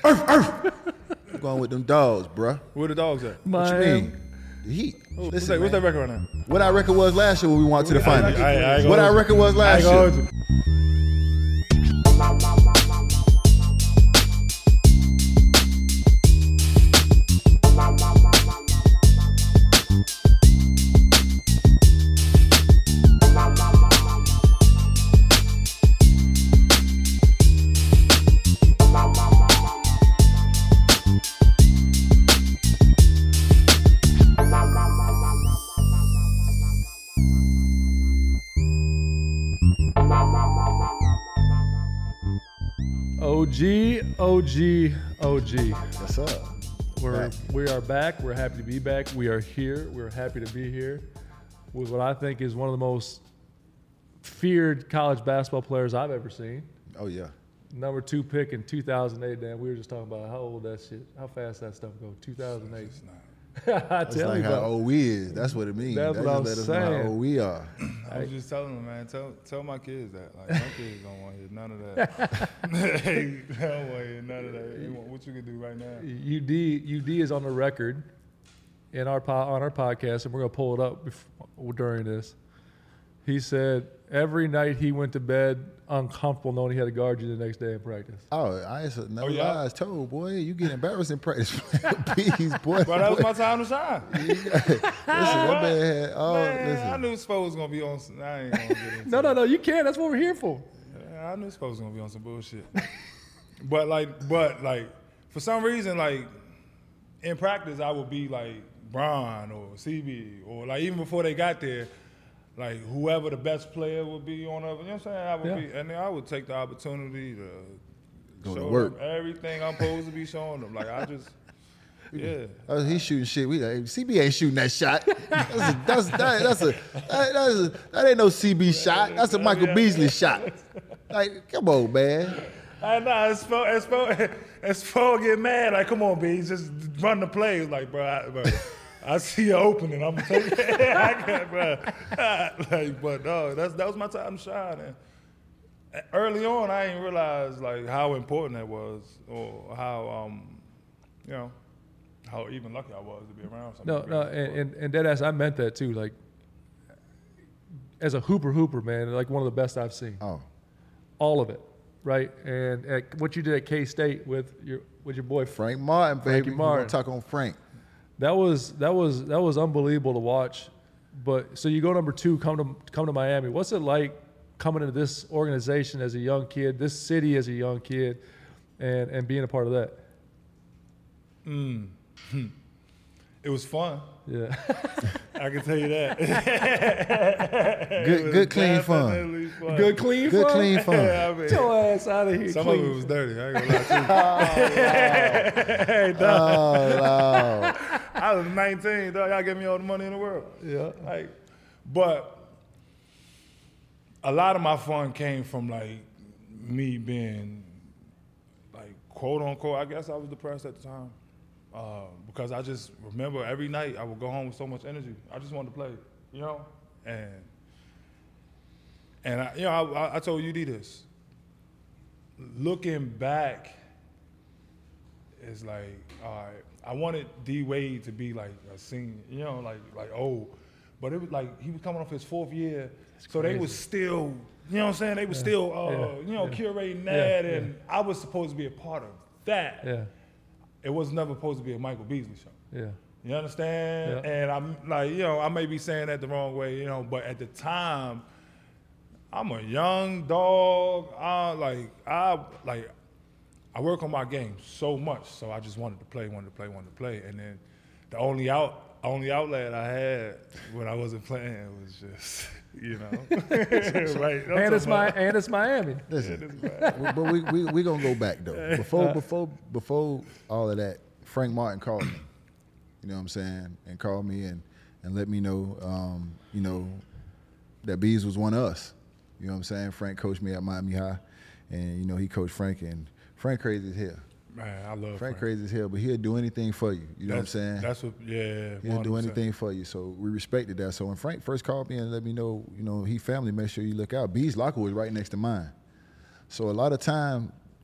I'm going with them dogs, bruh. Where the dogs at? What you mean? The Heat. What's that record right now? What our record was last year when we went to the finals. I What our record was last year. OG. What's up? We are back. We're happy to be back. We are here. We're happy to be here with what I think is one of the most feared college basketball players I've ever seen. Oh, yeah. Number 2 pick in 2008, Dan. We were just talking about how old that shit, how fast that stuff goes. 2008. I It's tell like you how about. old we is. That's what it means. That's That what I'm just let us know saying. how old we are. I was just telling them, man. Tell my kids that. Like, my kids don't want to hear none of that. They don't want to hear none of that. What you can do right now? UD is on the record in our on our podcast, and we're gonna pull it up during this. He said every night he went to bed uncomfortable knowing he had to guard you the next day in practice. Oh, I ain't no yeah? lies told, boy. You get embarrassed in practice. Bees, boy. But that was my time to shine. Listen, that man had Man, I listen. knew Spo was gonna be on. I ain't gonna get into No, you can't. That's what we're here for. I knew Spo was gonna be on some bullshit. but like, for some reason, like in practice, I would be like Bron or CB or like even before they got there, like whoever the best player would be on other. You know what I'm saying? I would be, and then I would take the opportunity to Go to show work. them everything I'm supposed to be showing them. Like I just, yeah. He's shooting shit. We like, CB ain't shooting that shot. That ain't no CB shot. That's a Michael Beasley shot. Like, come on, man. I know, it's Spo get mad. Like, come on, B, just run the plays. Like, bro, I see you opening. I'm gonna take it. I can't, bro. Like, but no, that was my time to shine. And early on, I didn't realize like how important that was, or how how even lucky I was to be around somebody. No, and deadass, I meant that too. Like, as a hooper, man, like one of the best I've seen. Oh, All of it, right? And what you did at K-State with your boy Frank Martin, baby. Frankie We're Martin. gonna talk on Frank. That was unbelievable to watch. But so you go number 2, come to Miami. What's it like coming into this organization as a young kid, this city as a young kid, and being a part of that? It was fun. Yeah. I can tell you that. Good clean fun. Good clean Good fun? clean fun. I mean, Get your ass out of here. some clean. of it was dirty. I ain't gonna lie to you. Oh, I was 19, dog. Y'all give me all the money in the world. Yeah. Like, but a lot of my fun came from like me being like quote unquote. I guess I was depressed at the time because I just remember every night I would go home with so much energy. I just wanted to play, you know, and I told UD this. Looking back, it's like, all right, I wanted D Wade to be like a senior, you know, like old. But it was like he was coming off his 4th year, so they was still, you know what I'm saying? They was still, curating that, and I was supposed to be a part of that. Yeah. It was never supposed to be a Michael Beasley show. Yeah. You understand? Yeah. And I'm like, I may be saying that the wrong way, but at the time, I'm a young dog. I work on my game so much, so I just wanted to play. And then the only outlet I had when I wasn't playing was just, right? And it's Miami. listen, but we gonna go back though. Before all of that, Frank Martin called me. You know what I'm saying? And called me and let me know, that Bees was one of us. You know what I'm saying? Frank coached me at Miami High, and he coached Frank, and Frank crazy as hell. Man, I love Frank crazy as hell, but he'll do anything for you. You know what I'm saying? That's what, yeah. He'll do 100%. anything for you. So we respected that. So when Frank first called me and let me know, he family, make sure you look out. Bees' locker was right next to mine. So a lot of time,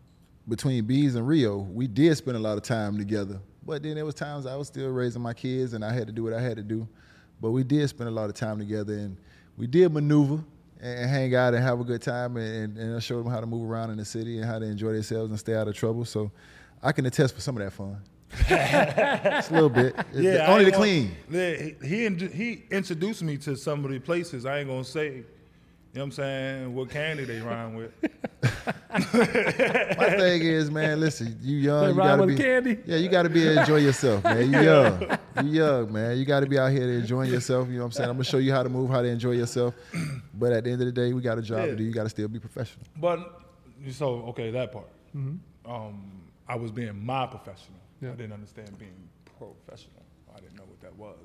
between Bees and Rio, we did spend a lot of time together. But then there was times I was still raising my kids and I had to do what I had to do. But we did spend a lot of time together, and we did maneuver and hang out and have a good time, and I showed them how to move around in the city and how to enjoy themselves and stay out of trouble. So I can attest for some of that fun. Just a little bit. Only the clean. He introduced me to some of the places. I ain't gonna say, you know what I'm saying, what candy they rhyme with. My thing is, man, listen, you young, They you rhyme gotta with be candy? Yeah, you gotta be able to enjoy yourself, man. You young, man. You gotta be out here enjoying yourself, you know what I'm saying? I'm gonna show you how to move, how to enjoy yourself. But at the end of the day, we got a job to do. You gotta still be professional. But so okay, that part. I was being my professional. Yeah. I didn't understand being professional. I didn't know what that was.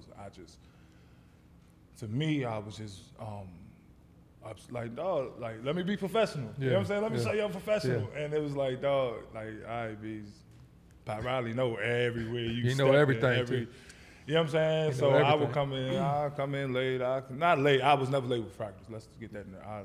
To me, I was just I was like, dog, like, let me be professional. You know what I'm saying? Let me show you I'm professional. Yeah. And it was like, dog, like, all right, Bees, Pat Riley know everywhere you He step know in, everything, too. You know what I'm saying? He So know I would everything. I'll come in late. Not late. I was never late with practice. Let's get that in there.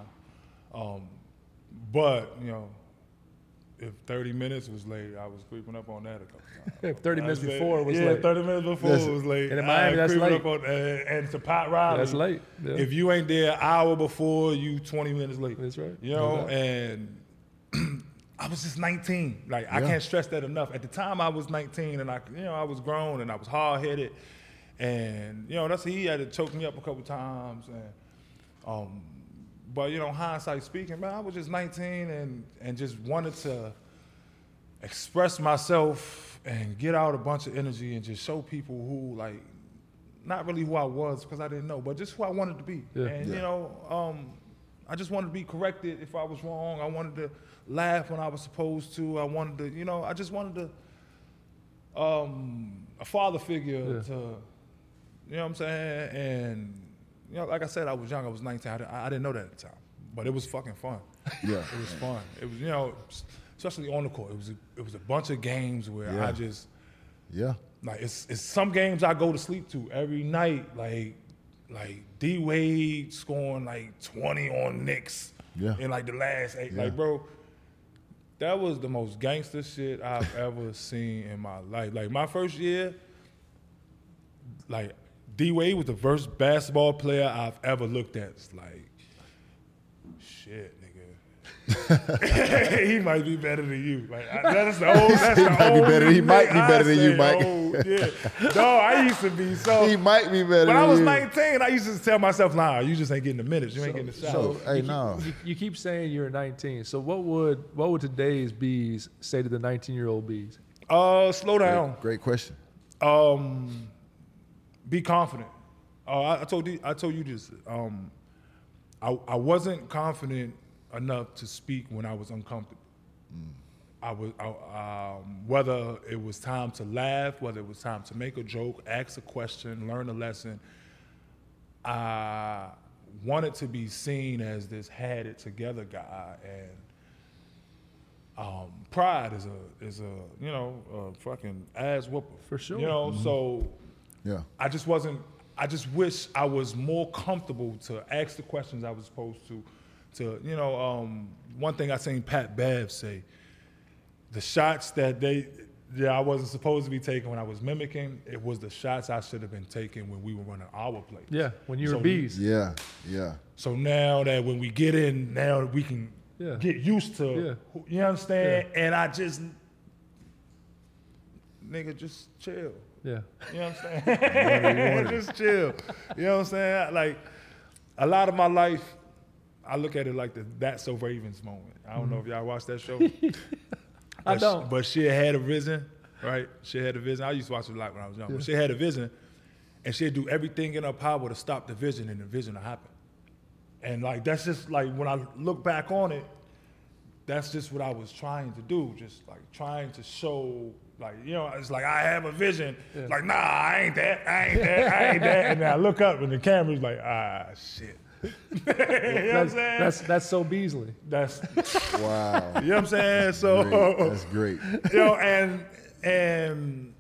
But, you know, if 30 minutes was late, I was creeping up on that a couple times. If 30 minutes I said, before was yeah, late. 30 minutes before was late. And in Miami, that's creeping late. Up on, and to Pat Riley, That's late. Yeah. if you ain't there an hour before, you 20 minutes late. That's right. You know, No doubt. and I was just 19. Like, I can't stress that enough. At the time, I was 19, and I was grown, and I was hard-headed. And, you know, he had to choke me up a couple times. And, but, you know, hindsight speaking, man, I was just 19 and just wanted to express myself and get out a bunch of energy and just show people who, like, not really who I was because I didn't know, but just who I wanted to be. Yeah. And, you know, I just wanted to be corrected if I was wrong. I wanted to laugh when I was supposed to. I wanted to, you know, I just wanted to, a father figure to, you know what I'm saying? And, you know, like I said, I was young. I was 19. I didn't know that at the time, but it was fucking fun. Yeah. It was fun. It was, you know, especially on the court. It was a bunch of games where I just, like, it's some games I go to sleep to every night, like D Wade scoring like 20 on Knicks in like the last 8. Like, bro, that was the most gangster shit I've ever seen in my life. Like, my first year, like, D Wade was the first basketball player I've ever looked at. It's like, shit, nigga. He might be better than you. Like, that's the old. That's the old. He might be better than you, Mike. Yeah. No, I used to be so. He might be better. When than I was you. 19, I used to tell myself, "Nah, you just ain't getting the minutes. You ain't getting the shots." So, hey, no. You keep saying you're 19. So what would today's Bees say to the 19-year-old Bees? Slow down. Great question. Be confident. I told you this. I wasn't confident enough to speak when I was uncomfortable. Whether it was time to laugh, whether it was time to make a joke, ask a question, learn a lesson, I wanted to be seen as this had it together guy. And pride is a you know, a fucking ass whooper. For sure. You know, so I just wish I was more comfortable to ask the questions I was supposed to, you know, one thing I seen Pat Bev say, the shots that I wasn't supposed to be taking when I was mimicking, it was the shots I should have been taking when we were running our play. Yeah, when you were Bees. Yeah. So now that when we get in, now we can get used to, you understand? Yeah. And I just, nigga, just chill. Yeah. You know what I'm saying? Just chill. You know what I'm saying? Like, a lot of my life, I look at it like the That's So Ravens moment. I don't know if y'all watched that show. I don't. But she had a vision, right? She had a vision. I used to watch it a lot when I was young. But she had a vision, and she'd do everything in her power to stop the vision, and the vision will happen. And, like, that's just, like, when I look back on it, that's just what I was trying to do, just, like, trying to show, like, you know, it's like, I have a vision. Yeah. Like, nah, I ain't that. And then I look up, and the camera's like, shit. You know what I'm saying? That's so Beasley. That's, Wow. you know what I'm saying? So, Great. That's great. you know, and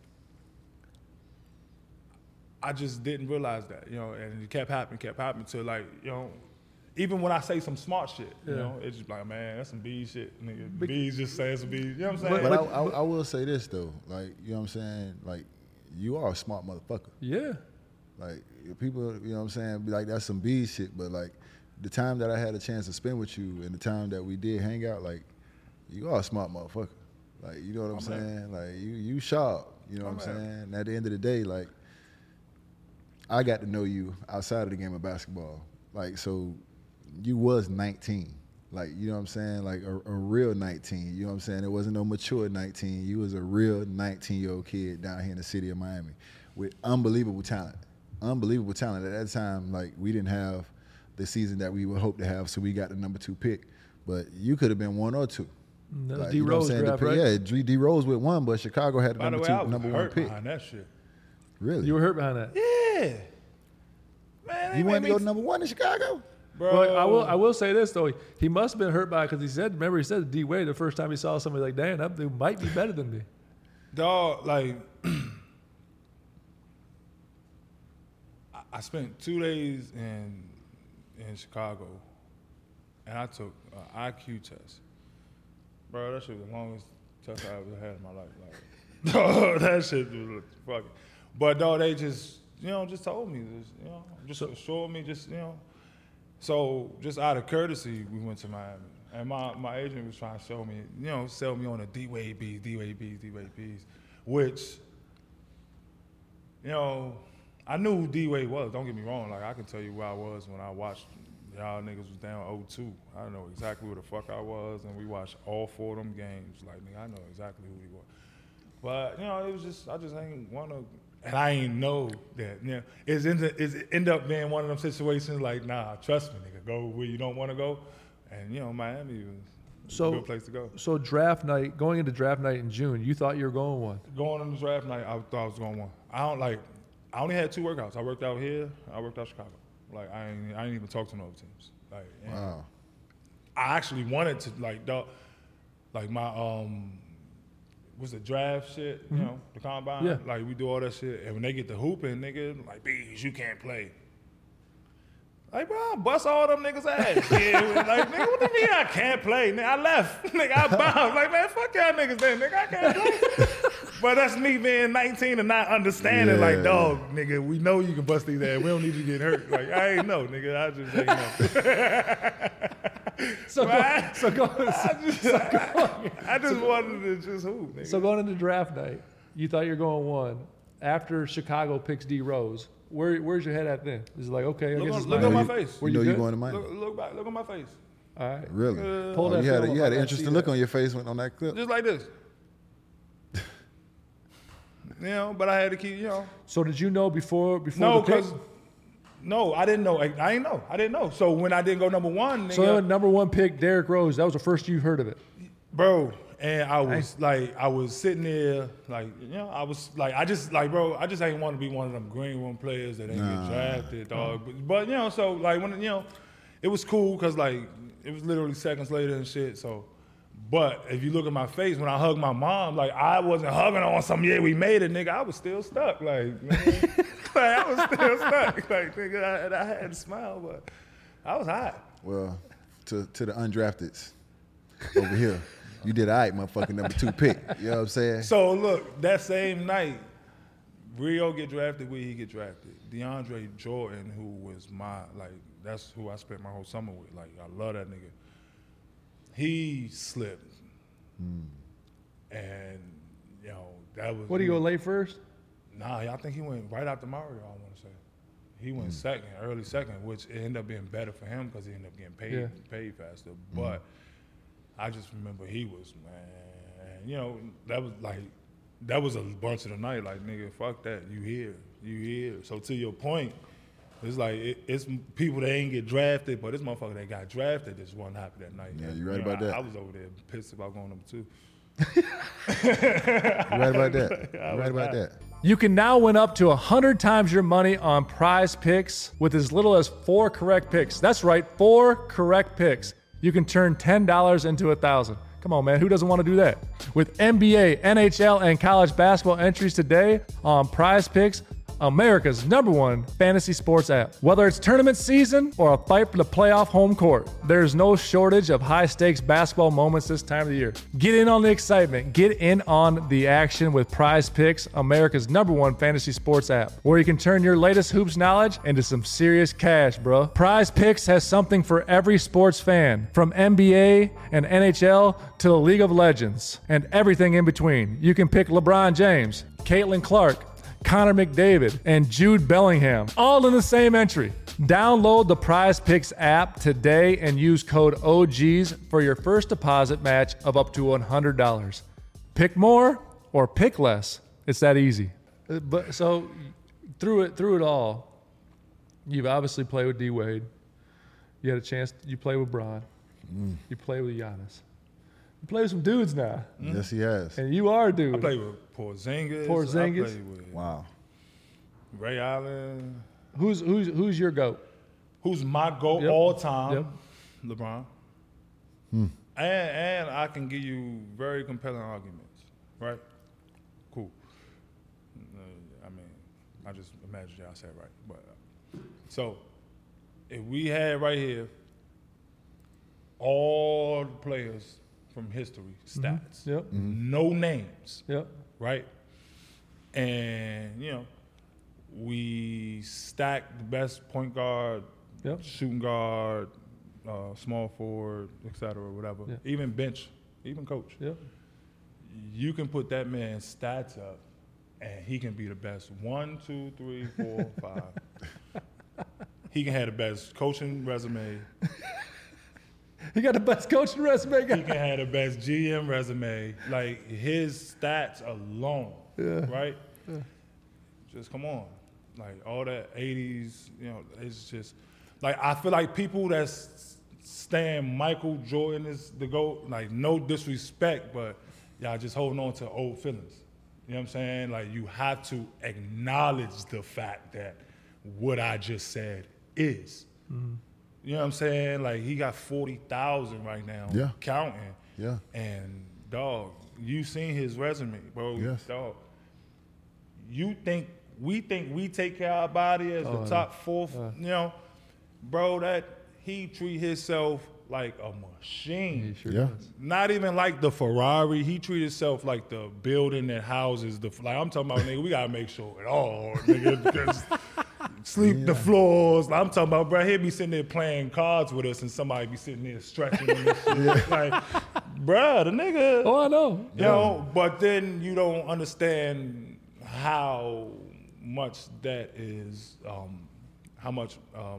I just didn't realize that, you know, and it kept happening till, like, you know, even when I say some smart shit, you know, it's just like, man, that's some B shit, nigga. B's just saying some B. You know what I'm saying? But I will say this though, like, you know what I'm saying, like, you are a smart motherfucker. Yeah. Like, people, you know what I'm saying, be like, that's some B shit, but like, the time that I had a chance to spend with you and the time that we did hang out, like, you are a smart motherfucker. Like, you know what I'm saying? Like, you sharp, you know what I'm saying? And at the end of the day, like, I got to know you outside of the game of basketball. Like, so you was 19. Like, you know what I'm saying? Like a real 19. You know what I'm saying? It wasn't no mature 19. You was a real 19-year-old kid down here in the city of Miami with unbelievable talent. Unbelievable talent. At that time, like, we didn't have the season that we would hope to have, so we got the number 2 pick. But you could have been 1 or 2. That was Like, D you know what I'm Rose saying? draft, right? Yeah, D Rose with 1, but Chicago had the By the way, I was number 1 hurt pick. behind that shit. Really? You were hurt behind that. Yeah. Man, You wanted to go to number 1 in Chicago? bro. Well, I will say this though. He must have been hurt by it because he said to D Wade the first time he saw somebody like, damn, that dude might be better than me. Dog, like, I spent 2 days in Chicago, and I took an IQ test. Bro, that shit was the longest test I ever had in my life. Like, dog, that shit was fucking. But dog, they just, just told me this, just assured me, So just out of courtesy, we went to Miami. And my agent was trying to show me, sell me on the D-Wade B's, which, I knew who D-Wade was. Don't get me wrong. Like, I can tell you where I was when I watched y'all niggas was down 0-2. I know exactly where the fuck I was, and we watched all 4 of them games. Like, nigga, I know exactly who he was. But, it was just, I just ain't want to, and I ain't know that, it end up being one of them situations like, nah, trust me, nigga, go where you don't want to go. And, Miami was a good place to go. So going into draft night in June, you thought you were going 1? Going on the draft night, I thought I was going 1. I only had 2 workouts. I worked out here, I worked out Chicago. Like, I ain't even talk to no other teams. Like, Wow. I actually wanted to, like my, what's the draft shit, the combine? Yeah. Like, we do all that shit. And when they get to hooping, nigga, like, Bees, you can't play. Like, bro, I bust all them niggas' ass. Yeah, like, nigga, what do you mean I can't play? Nigga, I left. Nigga, I bounced. Like, man, fuck y'all niggas then, nigga, I can't play. But that's me being 19 and not understanding, like, dog, nigga, we know you can bust these ass. We don't need you to get hurt. Like, I ain't know, nigga. I just ain't know. I just wanted to just hoop, nigga. So going into draft night, you thought you were going 1. After Chicago picks D Rose, where's your head at then? Is it like, okay, I guess it's look at my face. Were You know good? you're going to Miami. Look back. Look at my face. All right. Really? Pull that you had film an up. I interesting see look that. on your face on that clip. Just like this. But I had to keep, So did you know before No, the pick? because no, I didn't know. I didn't know. I didn't know. So when I didn't go number 1, nigga, So number 1 pick, Derrick Rose. That was the first you heard of it. bro, and I was sitting there, like, I was like, I just ain't want to be one of them green room players that ain't get drafted, dog. But so like when it was cool because like it was literally seconds later and shit. So, but if you look at my face when I hugged my mom, like I wasn't hugging her on some we made it, nigga. I was still stuck, like, like I was still stuck, like nigga. I had to smile, but I was hot. Well, to the undrafteds over here, you did all right, motherfucking number 2 pick. You know what I'm saying? So look, that same night, Rio get drafted, where he get drafted. DeAndre Jordan, who was that's who I spent my whole summer with. Like, I love that nigga. He slipped. And, that was... What, do you go late first? Nah, I think he went right after Mario, I want to say. He went second, early second, which it ended up being better for him because he ended up getting paid faster. But I just remember he was, man, that was a bunch of the night. Like, nigga, fuck that. You here. So to your point, it's like, it's people that ain't get drafted, but this motherfucker that got drafted just wasn't happy that night. Yeah, you right about that. I was over there pissed about going number 2. You right about that. You right about that. You can now win up to 100 times your money on Prize Picks with as little as 4 correct picks. That's right, 4 correct picks. You can turn $10 into $1,000. Come on, man. Who doesn't want to do that? With NBA, NHL, and college basketball entries today on Prize Picks, America's #1 fantasy sports app. Whether it's tournament season or a fight for the playoff home court, there's no shortage of high-stakes basketball moments this time of the year. Get in on the excitement. Get in on the action with Prize Picks, America's #1 fantasy sports app, where you can turn your latest hoops knowledge into some serious cash, bro. Prize Picks has something for every sports fan, from NBA and NHL to the League of Legends and everything in between. You can pick LeBron James, Caitlin Clark, Connor McDavid, and Jude Bellingham, all in the same entry. Download the Prize Picks app today and use code OGs for your first deposit match of up to $100. Pick more or pick less. It's that easy. But so through it all, you've obviously played with D Wade. You had a chance. You play with Bron. You play with Giannis. You play with some dudes now. Yes, he has. And you are a dude. I played with Porzingis. I played with Wow. Ray Allen. Who's your GOAT? Who's my GOAT Yep. all time? Yep. LeBron. And I can give you very compelling arguments, right? Cool. I mean, I just imagine y'all said right. But so, if we had right here all the players from history, stats, Yep. no names, Yep. right? And, you know, we stacked the best point guard, Yep. shooting guard, small forward, et cetera, whatever. Yeah. Even bench, even coach. Yep. You can put that man's stats up, and he can be the best 1, 2, 3, 4, 5. He can have the best coaching resume. He got the best coaching resume. He can have the best GM resume. Like, his stats alone, right? Yeah. Just come on. Like, all that 80s, you know, it's just, like, I feel like people that's saying Michael Jordan is the GOAT, like, no disrespect, but y'all just holding on to old feelings. You know what I'm saying? Like, you have to acknowledge the fact that what I just said is. You know what I'm saying? Like, he got 40,000 right now, counting. Yeah. And, dog, you seen his resume, bro. Yes. Dog, we think we take care of our body as the top fourth, you know, bro, that he treat himself like a machine. He sure Yeah. does. Not even like the Ferrari. He treat himself like the building that houses the, like, I'm talking about, nigga, we gotta make sure it all, nigga, because sleep the floors. I'm talking about, bro, he'll be sitting there playing cards with us and somebody be sitting there stretching him and shit. Like, bro, the nigga. Oh, I know. You know, but then you don't understand how much that is, how much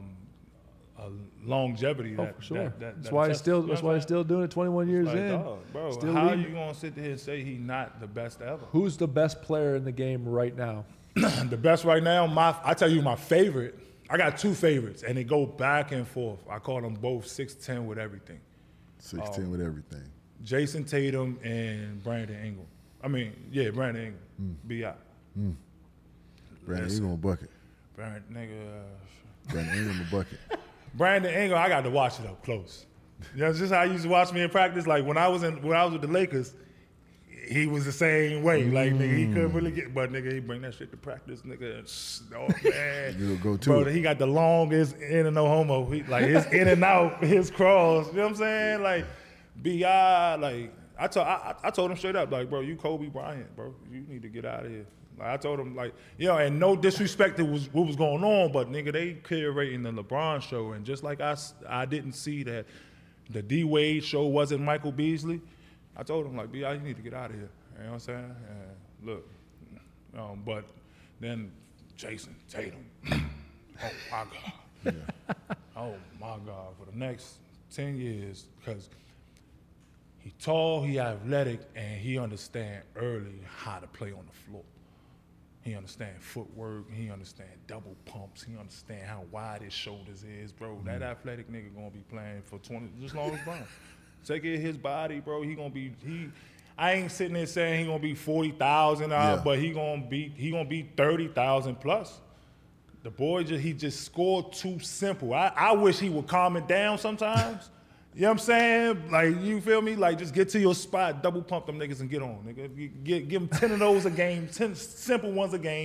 longevity Oh, that. for sure. That's That's why he's still. That's why he's still doing it 21 years like, in. dog, bro, Still how leading. you gonna sit there and say he's not the best ever? Who's the best player in the game right now? The best right now, I tell you my favorite. I got two favorites, and they go back and forth. I call them both 6'10" with everything. 16 with everything. Jason Tatum and Brandon Ingram. Brandon Ingram. B.I. Brandon Ingram a bucket. Brandon Ingram a bucket. Brandon Ingram, I got to watch it up close. You know, just how you used to watch me in practice. Like when I was with the Lakers, he was the same way. Like, nigga, he couldn't really get, but nigga, he bring that shit to practice, nigga. Oh man, You'll go to bro, it. he got the longest in and no homo. Like his in and out, his cross. You know what I'm saying? Like Bi, like I told him straight up, like, bro, you Kobe Bryant, bro. You need to get out of here. Like, I told him, like, you know, and no disrespect to what was going on, but nigga, they curating the LeBron show, and just like I didn't see that the D Wade show wasn't Michael Beasley. I told him, like, B.I., you need to get out of here. You know what I'm saying? And look, but then Jason Tatum, oh my God. Oh my God, for the next 10 years, because he tall, he athletic, and he understand early how to play on the floor. He understand footwork, he understand double pumps, he understand how wide his shoulders is, bro. That athletic nigga gonna be playing for 20, just as long as Brown. Take care of his body, bro. I ain't sitting there saying he gonna be 40,000 out, but he gonna be 30,000 plus. The boy he just scored too simple. I wish he would calm it down sometimes. You know what I'm saying? Like, you feel me? Like, just get to your spot, double pump them niggas and get on, nigga. Give them 10 of those a game, 10 simple ones a game.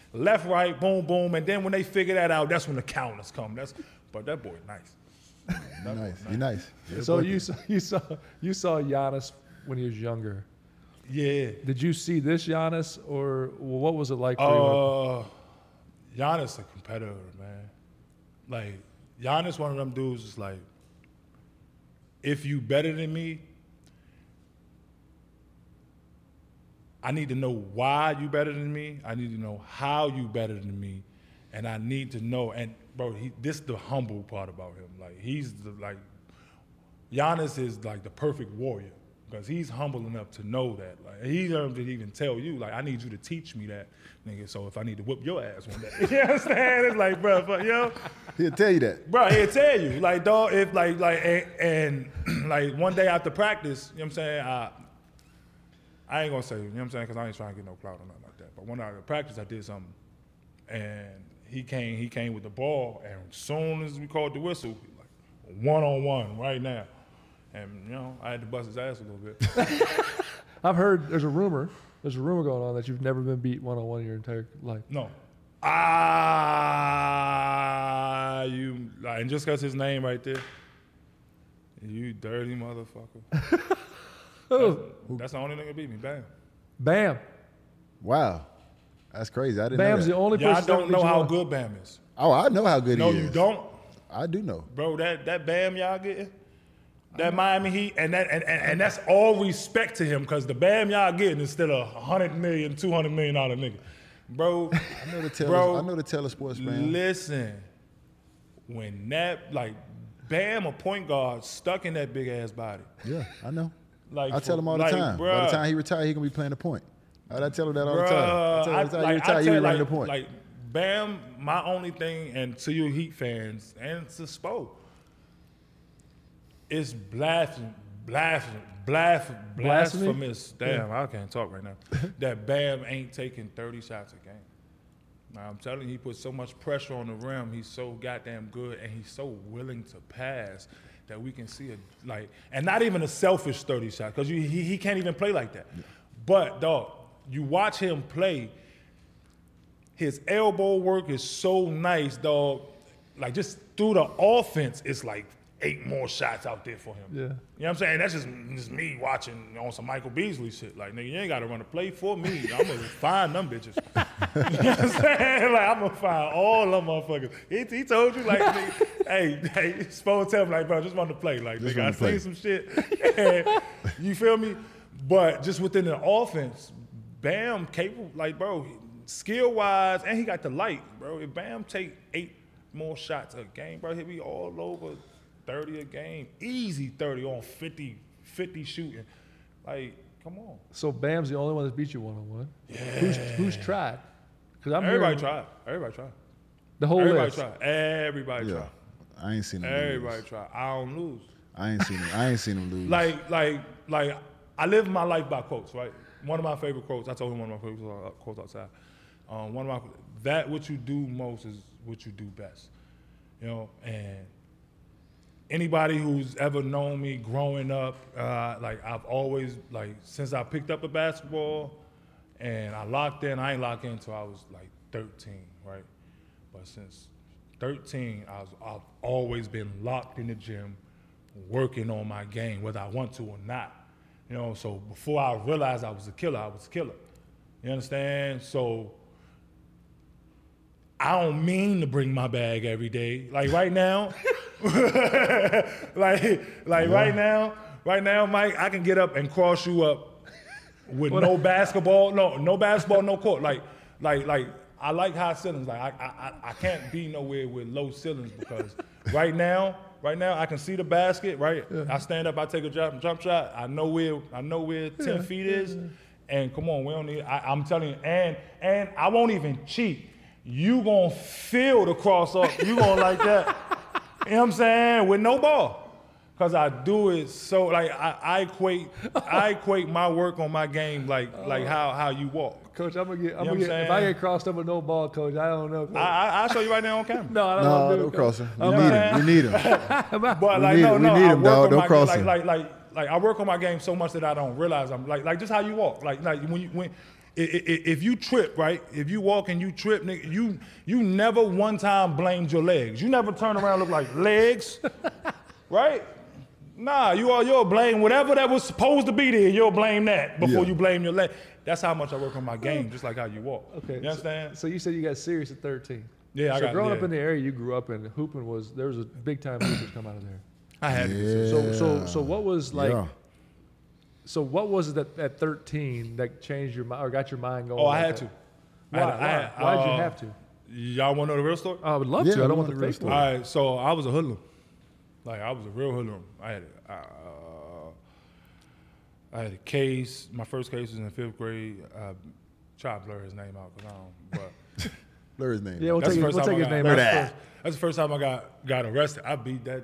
left, right, boom, boom, and then when they figure that out, that's when the counters come. But that boy nice. You're nice. So you saw Giannis when he was younger. Yeah. Did you see this Giannis, or what was it like for you? Giannis a competitor, man. Like, Giannis one of them dudes is like, if you better than me, I need to know why you better than me. I need to know how you better than me. And I need to know, and bro, this is the humble part about him. Like, Giannis is like the perfect warrior because he's humble enough to know that. Like, he doesn't even tell you, like, I need you to teach me that, nigga, so if I need to whoop your ass one day. You know what I'm saying? It's like, bro, you know? He'll tell you that. Bro, he'll tell you. Like, dog, if, and like, one day after practice, you know what I'm saying, I ain't gonna say, you know what I'm saying, because I ain't trying to get no clout or nothing like that. But one day after practice, I did something, and he came with the ball, and as soon as we called the whistle, like, one-on-one right now. And, you know, I had to bust his ass a little bit. I've heard there's a rumor going on that you've never been beat one-on-one in your entire life. No. And just because his name right there, you dirty motherfucker. That's the only nigga beat me. Bam. Bam. Wow. That's crazy. I didn't Bam's know the only Y'all person. don't know how good Bam is. Oh, I know how good he is. No, you don't? I do know. Bro, that Bam y'all getting, that Miami Heat, and that's all respect to him, because the Bam y'all getting is still a $100 million, $200 million nigga. Bro, I know the Taylor Sports fan. Listen, when that, like, Bam, a point guard, stuck in that big ass body. Yeah, I know. Like, I tell him all the time. Bruh, by the time he retire, he gonna be playing the point. I tell him that all the time. I tell him by the time he retire, he be running the point. Like, Bam, my only thing, and to you Heat fans, and to Spo, it's blasphemous. Damn, I can't talk right now. That Bam ain't taking 30 shots a game. Now, I'm telling you, he puts so much pressure on the rim. He's so goddamn good, and he's so willing to pass that we can see it, like, and not even a selfish 30 shot, because he can't even play like that. Yeah. But, dog, you watch him play, his elbow work is so nice, dog. Like, just through the offense, it's like 8 more shots out there for him. Yeah. You know what I'm saying? That's just me watching on some Michael Beasley shit. Like, nigga, you ain't got to run a play for me. I'm going to find them bitches. You know what I'm saying? Like, I'm going to find all them motherfuckers. He told you, like, nigga, hey, Spo tell me, like, bro, just want to play. Like, nigga, I seen some shit. You feel me? But just within the offense, Bam capable, like, bro, skill-wise, and he got the light, bro. If Bam take 8 more shots a game, bro, he'll be all over 30 a game, easy 30 on 50 shooting. Like, come on. So Bam's the only one that's beat you one-on-one? Yeah. Who's tried? Everybody tried. The whole list? Everybody tried. I ain't seen him Everybody tried. I don't lose. I ain't seen him lose. Like, I live my life by quotes, right? One of my favorite quotes, I told him one of my favorite quotes outside. That what you do most is what you do best. You know, and anybody who's ever known me growing up, like, I've always, like, since I picked up a basketball and I locked in, I ain't locked in until I was like 13, right? But since 13, I've always been locked in the gym, working on my game, whether I want to or not. You know, so before I realized I was a killer, I was a killer. You understand? So I don't mean to bring my bag every day. Like, right now, right now, Mike, I can get up and cross you up with no basketball, no court. Like I like high ceilings. Like, I can't be nowhere with low ceilings, because right now I can see the basket, right? Yeah. I stand up, I take a jump shot. I know where 10 feet is. And come on, we don't need, I'm telling you, and I won't even cheat. You gonna feel the cross up. You gonna like that. You know what I'm saying? With no ball. Cause I do it so, like, I equate my work on my game like how you walk. Coach, if I get crossed up with no ball, Coach, I don't know. I'll show you right now on camera. No, I don't don't cross him. We need him. But like, no, we need him, dog. Don't cross him. Like I work on my game so much that I don't realize I'm like just how you walk. Like when if you trip, right? If you walk and you trip, nigga, you never one time blamed your legs. You never turn around and look like legs, right? Nah, you'll blame whatever that was supposed to be there. You'll blame that before you blame your leg. That's how much I work on my game, just like how you walk. Okay. You understand? So you said you got serious at 13. Yeah, I so got growing up yeah. in the area you grew up in, hooping there was a big time hoopers come out of there. I had to be So what was like? Yeah. So what was it at 13 that changed your mind or got your mind going? Oh, I like had that? to. Why did you have to? Y'all want to know the real story? I would love Yeah, to. I we don't want want the the real fake story. one. All right, so I was a hoodlum. Like I was a real hoodlum. I had a case. My first case was in 5th grade. Try to blur his name out because I don't. But Blur his name. Yeah, we'll that's take, the it, first we'll time take his I got name blurred out out. first. That's the first time I got arrested. I beat that.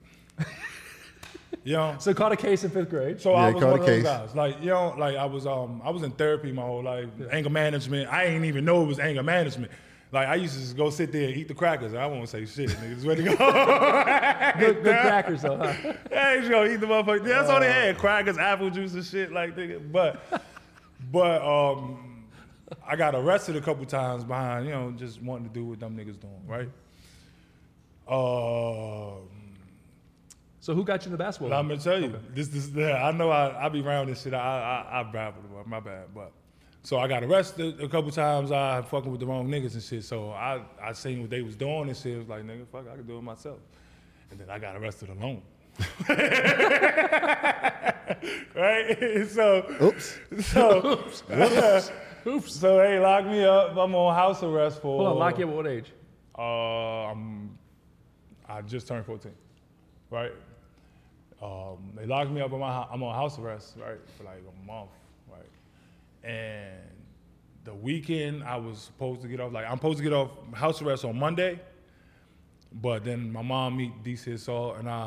You know. So caught a case in 5th grade. So I Yeah, was caught one a of those case. guys. Like, you know, like I was in therapy my whole life. Anger management. I ain't even know it was anger management. Like I used to just go sit there and eat the crackers. I won't say shit. Niggas ready to go. Good crackers though, huh? Yeah, you just gonna eat the motherfucker. That's all they had. Crackers, apple juice and shit like nigga. But I got arrested a couple times behind, you know, just wanting to do what them niggas doing, right? So who got you in the basketball? I'm gonna tell you, this I know I be around this shit. I babble about my bad, but so I got arrested a couple times. I fucking with the wrong niggas and shit. So I seen what they was doing and shit. I was like, nigga, fuck, I can do it myself. And then I got arrested alone. Right? So Oops. So they locked me up. I'm on house arrest for. Hold on, lock you up at what age? I just turned 14, right? They locked me up. I'm on house arrest, right, for like a month, right? And the weekend I was supposed to get off. Like I'm supposed to get off house arrest on Monday, but then my mom meet DC Assault and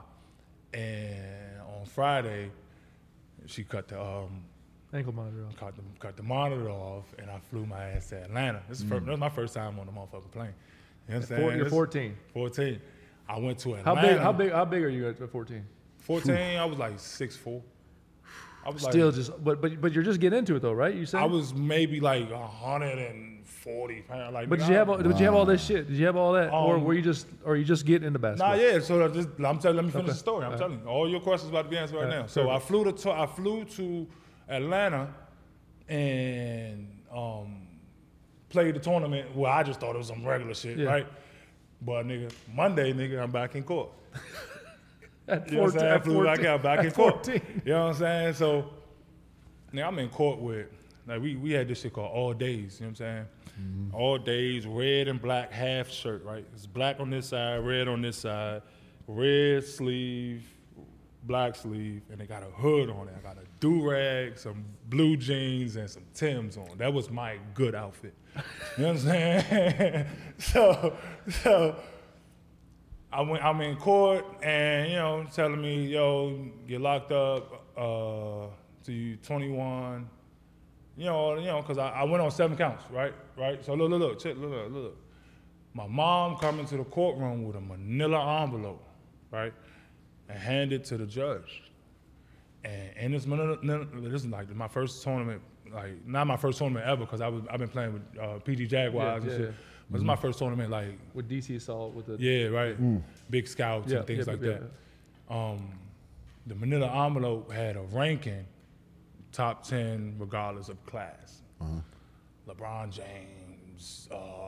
and on Friday she cut the Ankle monitor off. cut the monitor off, and I flew my ass to Atlanta. That was my first time on the motherfucking plane. You understand? You're 14. 14. I went to Atlanta. How big are you at 14? 14, I was like 6'4". I was Still like, just, but you're just getting into it though, right? You said. I was maybe like 140 pounds. Like, But did you have all this shit? Did you have all that, or were you just getting into basketball? Nah, yeah. So let me finish the story. I'm telling you, all your questions about to be answered right now. So I flew to Atlanta and played the tournament. Well, I just thought it was some regular shit, right? But nigga, Monday, nigga, I'm back in court. At You know what I'm saying? I flew back out, back in court. 14. You know what I'm saying? So now I'm in court with, like we had this shit called All Days, you know what I'm saying? Mm-hmm. All Days, red and black half shirt, right? It's black on this side, red on this side, red sleeve, black sleeve, and they got a hood on it. I got a do-rag, some blue jeans, and some Timbs on. That was my good outfit. You know what I'm saying? So I'm in court, and, you know, telling me, yo, get locked up to you 21. You know, because I went on 7 counts, right? So look. My mom come into the courtroom with a manila envelope, right? And hand it to the judge. And in this manila, this is like my first tournament, like not my first tournament ever, because I've been playing with PG Jaguars and shit. Yeah. But it's my first tournament, like With DC Assault, with the right, Big Scouts and things like that. The manila envelope had a ranking, top 10 regardless of class. LeBron James,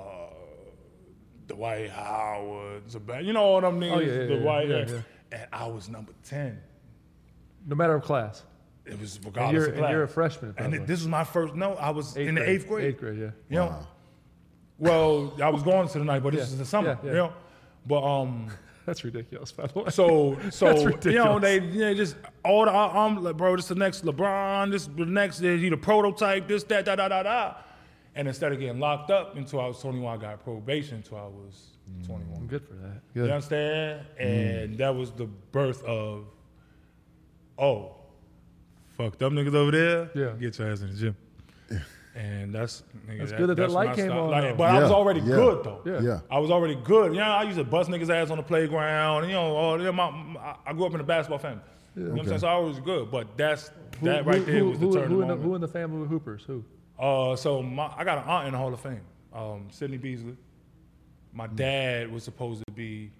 Dwight Howard, you know all them niggas. And I was number 10. No matter of class. It was And regardless of class. you're a freshman. And this was my first. No, I was in the 8th grade. 8th grade, yeah. You know, well, I was going to the night, but this is the summer. Yeah. You know, but That's ridiculous, by the way. So That's you know, ridiculous. they just all the like, bro, this the next LeBron, this the next he the prototype, this that da. And instead of getting locked up until I was 21, I got probation until I was 21. Good for that. You Good. understand? And that was the birth of, fuck them niggas over there. Yeah. Get your ass in the gym. And that's good that that's light when I came started. on, Like, though. but I was already good though. Yeah. I was already good. You know, I used to bust niggas' ass on the playground. You know, I grew up in a basketball family. You know what I'm saying? So I was good. But that right there was the turning moment. Who in the family were hoopers? Who? So I got an aunt in the Hall of Fame, Sidney Beasley. My dad was supposed to be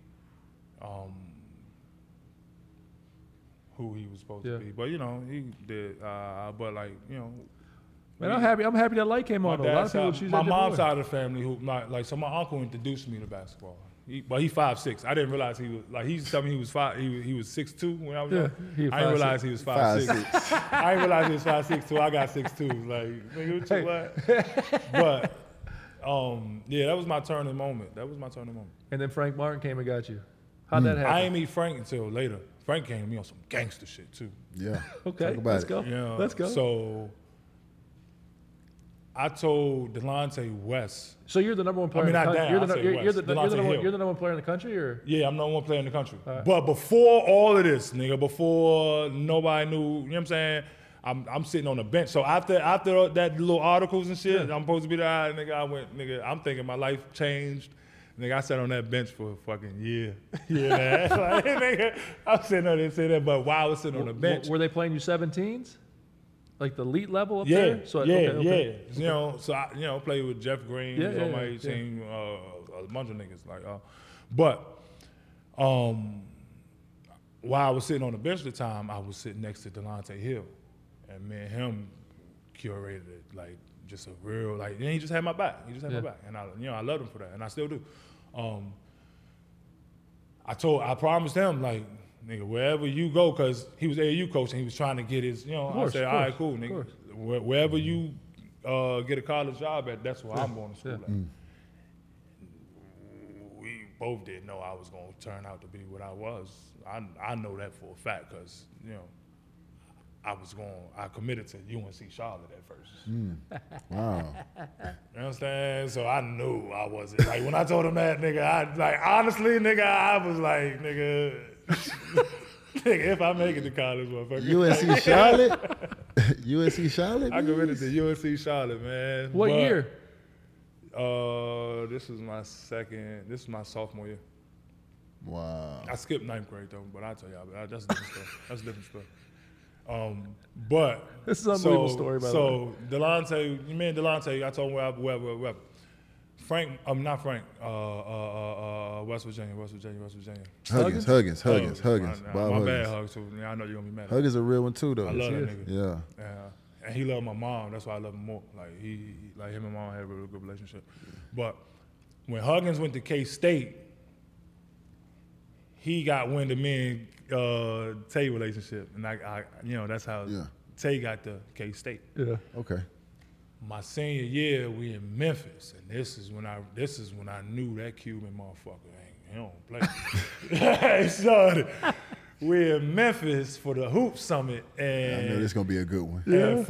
who he was supposed to be, but you know he did. But like you know, Man, I'm happy that light came on. A lot of people choose my that mom's boy. side of the family, so my uncle introduced me to basketball. But he's 5'6". I didn't realize he was like he used to tell me he was 5. He was 6'2" when I was young. I didn't realize he was 5'6". I didn't realize he was 5'6" till I got 6'2". Like nigga, what? But yeah, that was my turning moment. And then Frank Martin came and got you. How'd that happen? I ain't meet Frank until later. Frank came to me on some gangster shit too. Yeah. Okay, Talk about let's it. go. Yeah. Let's go. So I told Delonte West. So you're the number one player. I mean, in the not country. Dan, I said You're the West. number Delonte one. Hill. You're the number one player in the country, or Yeah, I'm the number one player in the country. right. But before all of this, nigga, before nobody knew, you know what I'm saying? I'm sitting on the bench. So after that little articles and shit, I'm supposed to be there, nigga, I'm thinking my life changed. Nigga, I sat on that bench for a fucking year. Yeah, like, nigga, I'm sitting on there saying that, but while I was sitting on the bench. Were they playing you 17s? Like the elite level up Yeah, there? So, yeah. You know, so I, played with Jeff Green, Yeah, was on yeah, my yeah. team, a bunch of niggas. Like, but while I was sitting on the bench at the time, I was sitting next to Delonte Hill, and me and him curated it, like just a real, like, and he just had my back. He just had my back, and I loved him for that, and I still do. I promised him, like, nigga, wherever you go, because he was AAU coach and he was trying to get his, I said, all right, cool, nigga. Wherever you get a college job at, that's where I'm going to school at. We both didn't know I was going to turn out to be what I was. I know that for a fact because, I committed to UNC Charlotte at first. Wow. You understand? So I knew I wasn't. Like, when I told him that, nigga, honestly, nigga, I was like, nigga, nigga, if I make it to college, motherfucker. UNC Charlotte? UNC Charlotte? I committed to UNC Charlotte, man. What year? This was my sophomore year. Wow. I skipped 9th grade, though, but I'll tell y'all, that's a different story. That's a different story. But This is an unbelievable story, by the way. So Delonte, me and Delonte, I told him wherever. Frank, not Frank. West Virginia. Huggins. Bob My Huggins. bad, Hugs. So I know you're gonna be mad. Huggins a real one too, though. I love that nigga. Yeah. And he loved my mom. That's why I love him more. Like him and mom had a real good relationship. But when Huggins went to K-State, he got wind of me and Tay relationship, and I that's how Tay got to K-State. Yeah. Okay. My senior year, we in Memphis, and this is when I knew that Cuban motherfucker he don't play. So we in Memphis for the Hoop Summit, and I know this is gonna be a good one. and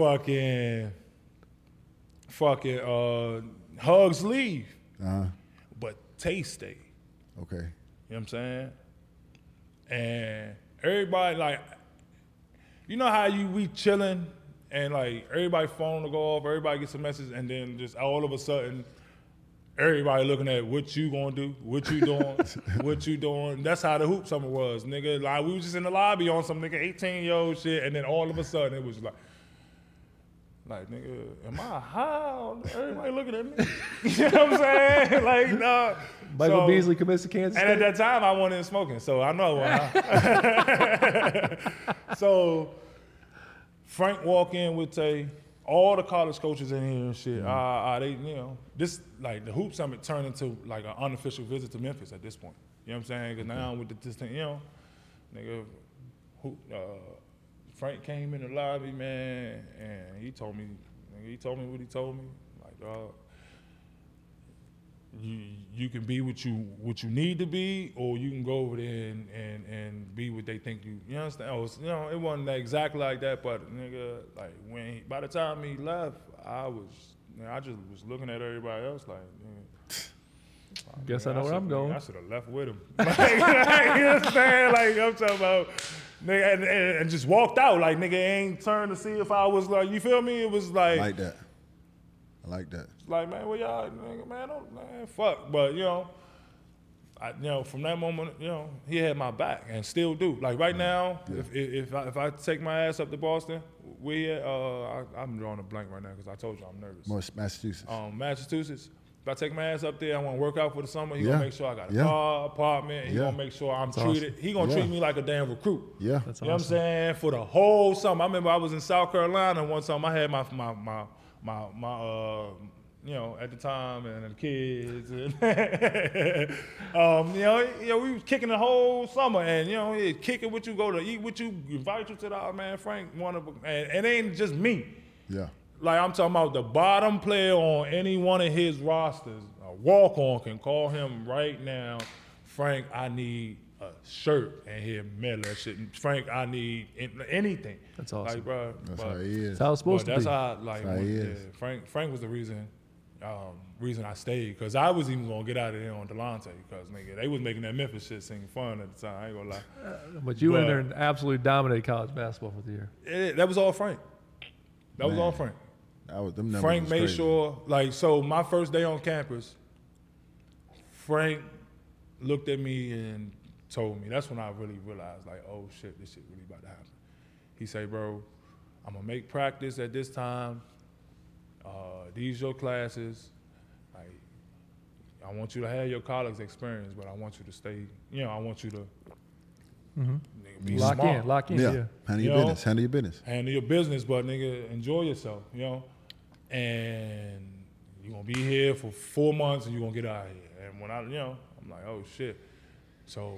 fucking Hugs leave, but Tay stay. Okay. You know what I'm saying? And everybody, like, you know how we chilling and like everybody phone will go off, everybody gets a message, and then just all of a sudden everybody looking at what you gonna do, what you doing, what you doing. That's how the Hoop Summer was, nigga. Like, we was just in the lobby on some nigga 18-year-old shit, and then all of a sudden it was like, nigga, am I high? Everybody looking at me. You know what I'm saying? Like, nah. Michael Beasley commits to Kansas State. And at that time, I wasn't smoking, so I know I wasn't high. So Frank walk in with Tay, all the college coaches in here and shit. They, this, like, the Hoop Summit turned into like an unofficial visit to Memphis at this point. You know what I'm saying? Because now with this thing, nigga, Frank came in the lobby, man, and he told me what he told me. Like, you can be what you need to be, or you can go over there and be what they think you. You understand? It wasn't exactly like that, but nigga, like by the time he left, I just was looking at everybody else like, nigga, Guess I know where I'm going. I should have left with him. Like, you know what I'm saying? Like, I'm talking about, nigga, and just walked out. Like, nigga ain't turned to see if I was like, you feel me? It was like. I like that. Like, man, well, y'all, nigga, man, fuck. But, from that moment, he had my back and still do. Like right now, if I take my ass up to Boston, I'm drawing a blank right now because I told you I'm nervous. Massachusetts. Massachusetts. If I take my ass up there, I want to work out for the summer. He gonna make sure I got a car, apartment. He gonna make sure I'm treated. He gonna treat me like a damn recruit. Yeah, that's you know what I'm saying? For the whole summer. I remember I was in South Carolina one summer. I had my at the time and the kids, and we was kicking the whole summer, and kicking with you, go to eat with you, invite you to the man Frank and it ain't just me. Yeah. Like I'm talking about the bottom player on any one of his rosters, a walk-on can call him right now, Frank, I need a shirt, and he'll mail that shit. Frank, I need anything. That's awesome. Like, bro, That's how he is. That's how it's supposed to be. That's how, like, That's how he is. Frank was the reason I stayed, because I was even gonna get out of there on Delonte, because nigga, they was making that Memphis shit seem fun at the time. I ain't gonna lie. But you went in there and absolutely dominated college basketball for the year. That was all Frank. That was all Frank. Frank made sure, so my first day on campus, Frank looked at me and told me. That's when I really realized, like, oh shit, this shit really about to happen. He said, bro, I'm gonna make practice at this time. These your classes. Like, I want you to have your college experience, but I want you to stay. I want you to be Lock smart. in. Yeah. Handle your business. Handle your business, but nigga, enjoy yourself. And you're gonna be here for 4 months and you're gonna get out of here. And when I'm like, oh shit. So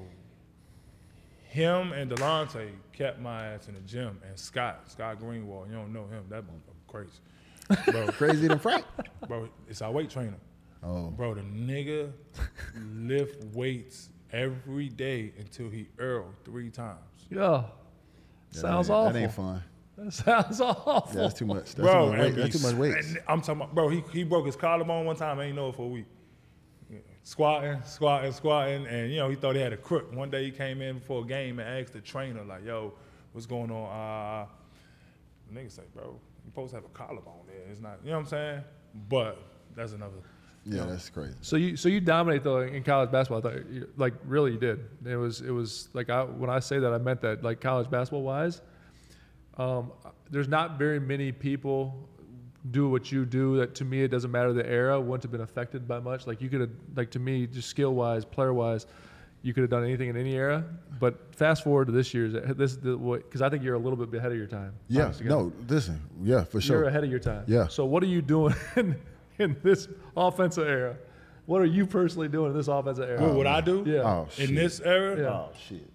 him and Delonte kept my ass in the gym, and Scott Greenwald, you don't know him, that motherfucker crazy. Bro, Crazy than Frank? bro, it's our weight trainer. Oh. Bro, the nigga lift weights every day until he earled 3 times. Yeah. Sounds awful. That ain't fun. That sounds awful. Yeah, that's too much. That's too much weight. I'm talking about, bro, he broke his collarbone one time, I ain't know it for a week. Squatting, and he thought he had a crook. One day he came in before a game and asked the trainer, like, yo, what's going on? The nigga say, bro, you supposed to have a collarbone there. It's not, you know what I'm saying? But that's another. Yeah, that's crazy. So you dominate though in college basketball. I thought, like, really you did. It was like, when I say that, I meant that, like, college basketball wise. There's not very many people do what you do that, to me, it doesn't matter the era, wouldn't have been affected by much. Like, you could have, like, to me, just skill wise, player wise, you could have done anything in any era. But fast forward to this year's, because I think you're a little bit ahead of your time. Yeah, no, listen, yeah, for sure. You're ahead of your time. Yeah. So what are you doing in this offensive era? What are you personally doing in this offensive era? What I do? Yeah. Oh, shit. In this era? Yeah. Oh, shit.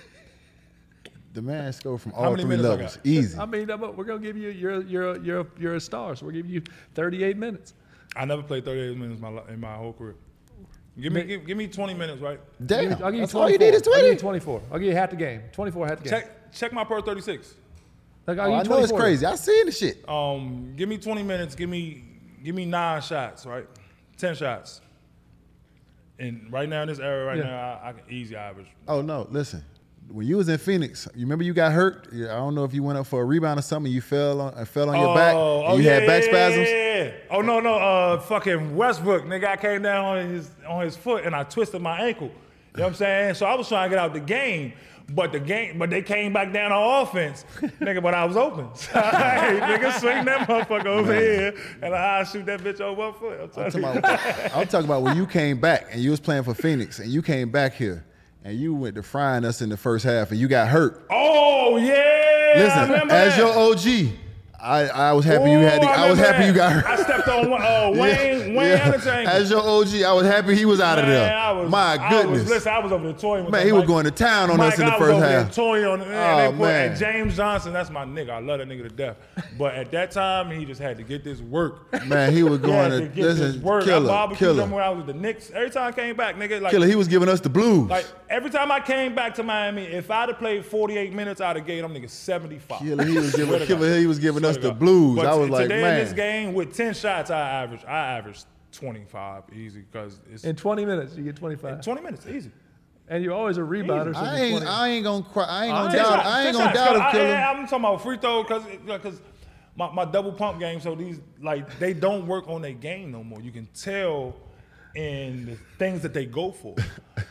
The man scored from How all many 3 minutes I levels. got? Easy. I mean, we're gonna give you you're a star, so we're giving you 38 minutes. I never played 38 minutes in my whole career. Give me 20 minutes, right? Damn. I'll give you That's 24. all you need is I'll give 20. you 24. I'll give you half the game. 24 half the game. Check my per 36. Like, Oh, I know it's crazy. I seen the shit. Give me 20 minutes. Give me 9 shots, right? 10 shots. And right now in this era, now I can easy average. Oh, no, listen. When you was in Phoenix, you remember you got hurt? I don't know if you went up for a rebound or something. You fell on your back. And you had back spasms. Yeah. Oh no, fucking Westbrook, nigga. I came down on his foot and I twisted my ankle. You know what I'm saying? So I was trying to get out the game, but they came back down on offense, nigga. But I was open. So, hey, nigga, swing that motherfucker over here, and I shoot that bitch over one foot. I'm talking about when you came back and you was playing for Phoenix and you came back here. And you went to frying us in the first half, and you got hurt. Oh yeah! Listen, as your OG, I was happy you had. I was happy you got hurt. I stepped on Wayne Anderson. As your OG, I was happy he was out of there. My goodness! I was over there toying with man. He was going to town on us in the first half. I was over there toying on. Man. And James Johnson, that's my nigga. I love that nigga to death. But at that time, he just had to get this work. Man, he was going to get this work. Killer. When I was with the Knicks, every time I came back, nigga, like Killer. He was giving us the blues. Like every time I came back to Miami, if I'd have played 48 minutes out of the gate, I'm nigga 75. Killer. He was giving us the blues. But I was like, today man. in this game with 10 shots, I averaged 25 easy because it's in 20 minutes you get 25. 20 minutes easy. And you're always a rebounder. So I ain't gonna cry. I ain't gonna doubt him, Killer. I'm talking about free throw because my double pump game. So these they don't work on their game no more. You can tell in the things that they go for. You know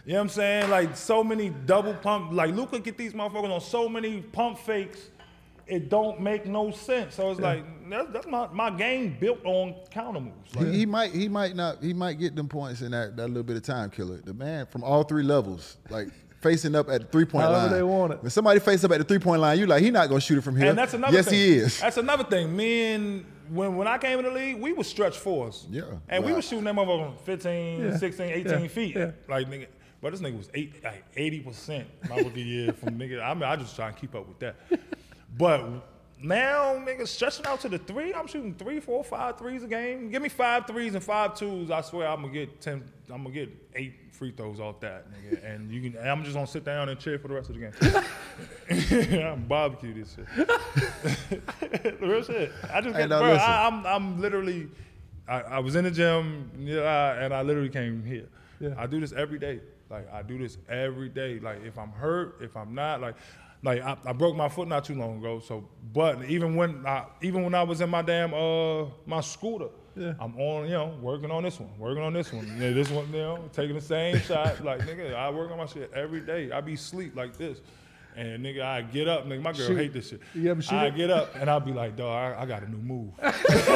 You know what I'm saying? Like so many double pump. Like Luka get these motherfuckers on so many pump fakes. It don't make no sense. So it's like that's my game built on counter moves. Like, He might get them points in that little bit of time killer. The man from all three levels, like facing up at the 3-point However line. they want it. When somebody face up at the 3-point line, you like he not gonna shoot it from here. and that's another yes, thing. he is. That's another thing. When I came in the league, we was stretch fours. Yeah. And we Wow. was shooting them over 15, 16, 18 Yeah. feet. Yeah. Like nigga. But this nigga was 80% my rookie year from nigga. I mean, I just try and keep up with that. But now, nigga, stretching out to the 3, I'm shooting 3, 4, 5 threes a game. Give me 5 threes and 5 twos. I swear I'm gonna get 10. I'm gonna get 8 free throws off that, nigga. And I'm just gonna sit down and cheer for the rest of the game. I'm barbecue this shit. The real shit. I just get, no, bro. listen. I'm literally. I was in the gym, and I literally came here. Yeah. I do this every day. Like I do this every day. Like if I'm hurt, if I'm not, like I broke my foot not too long ago. So, but even when I was in my damn my scooter, Yeah. I'm on working on this one. Yeah, this one, taking the same shot. Like nigga, I work on my shit every day. I be sleep like this. And nigga, I get up, nigga, my girl Shoot. hate this shit. You ever shoot I it? get up and I'll be like, dog, I got a new move. I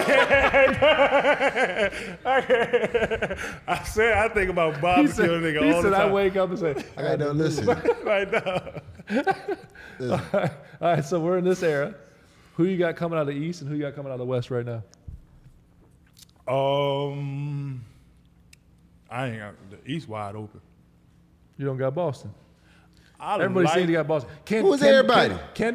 think about He said, barbecuing nigga he all said the I time. wake up and say, I got to listen. Like, no. all right, so we're in this era. Who you got coming out of the East and who you got coming out of the West right now? I ain't got the East wide open. You don't got Boston. I Everybody like, saying you got Boston. Who's everybody? Ken,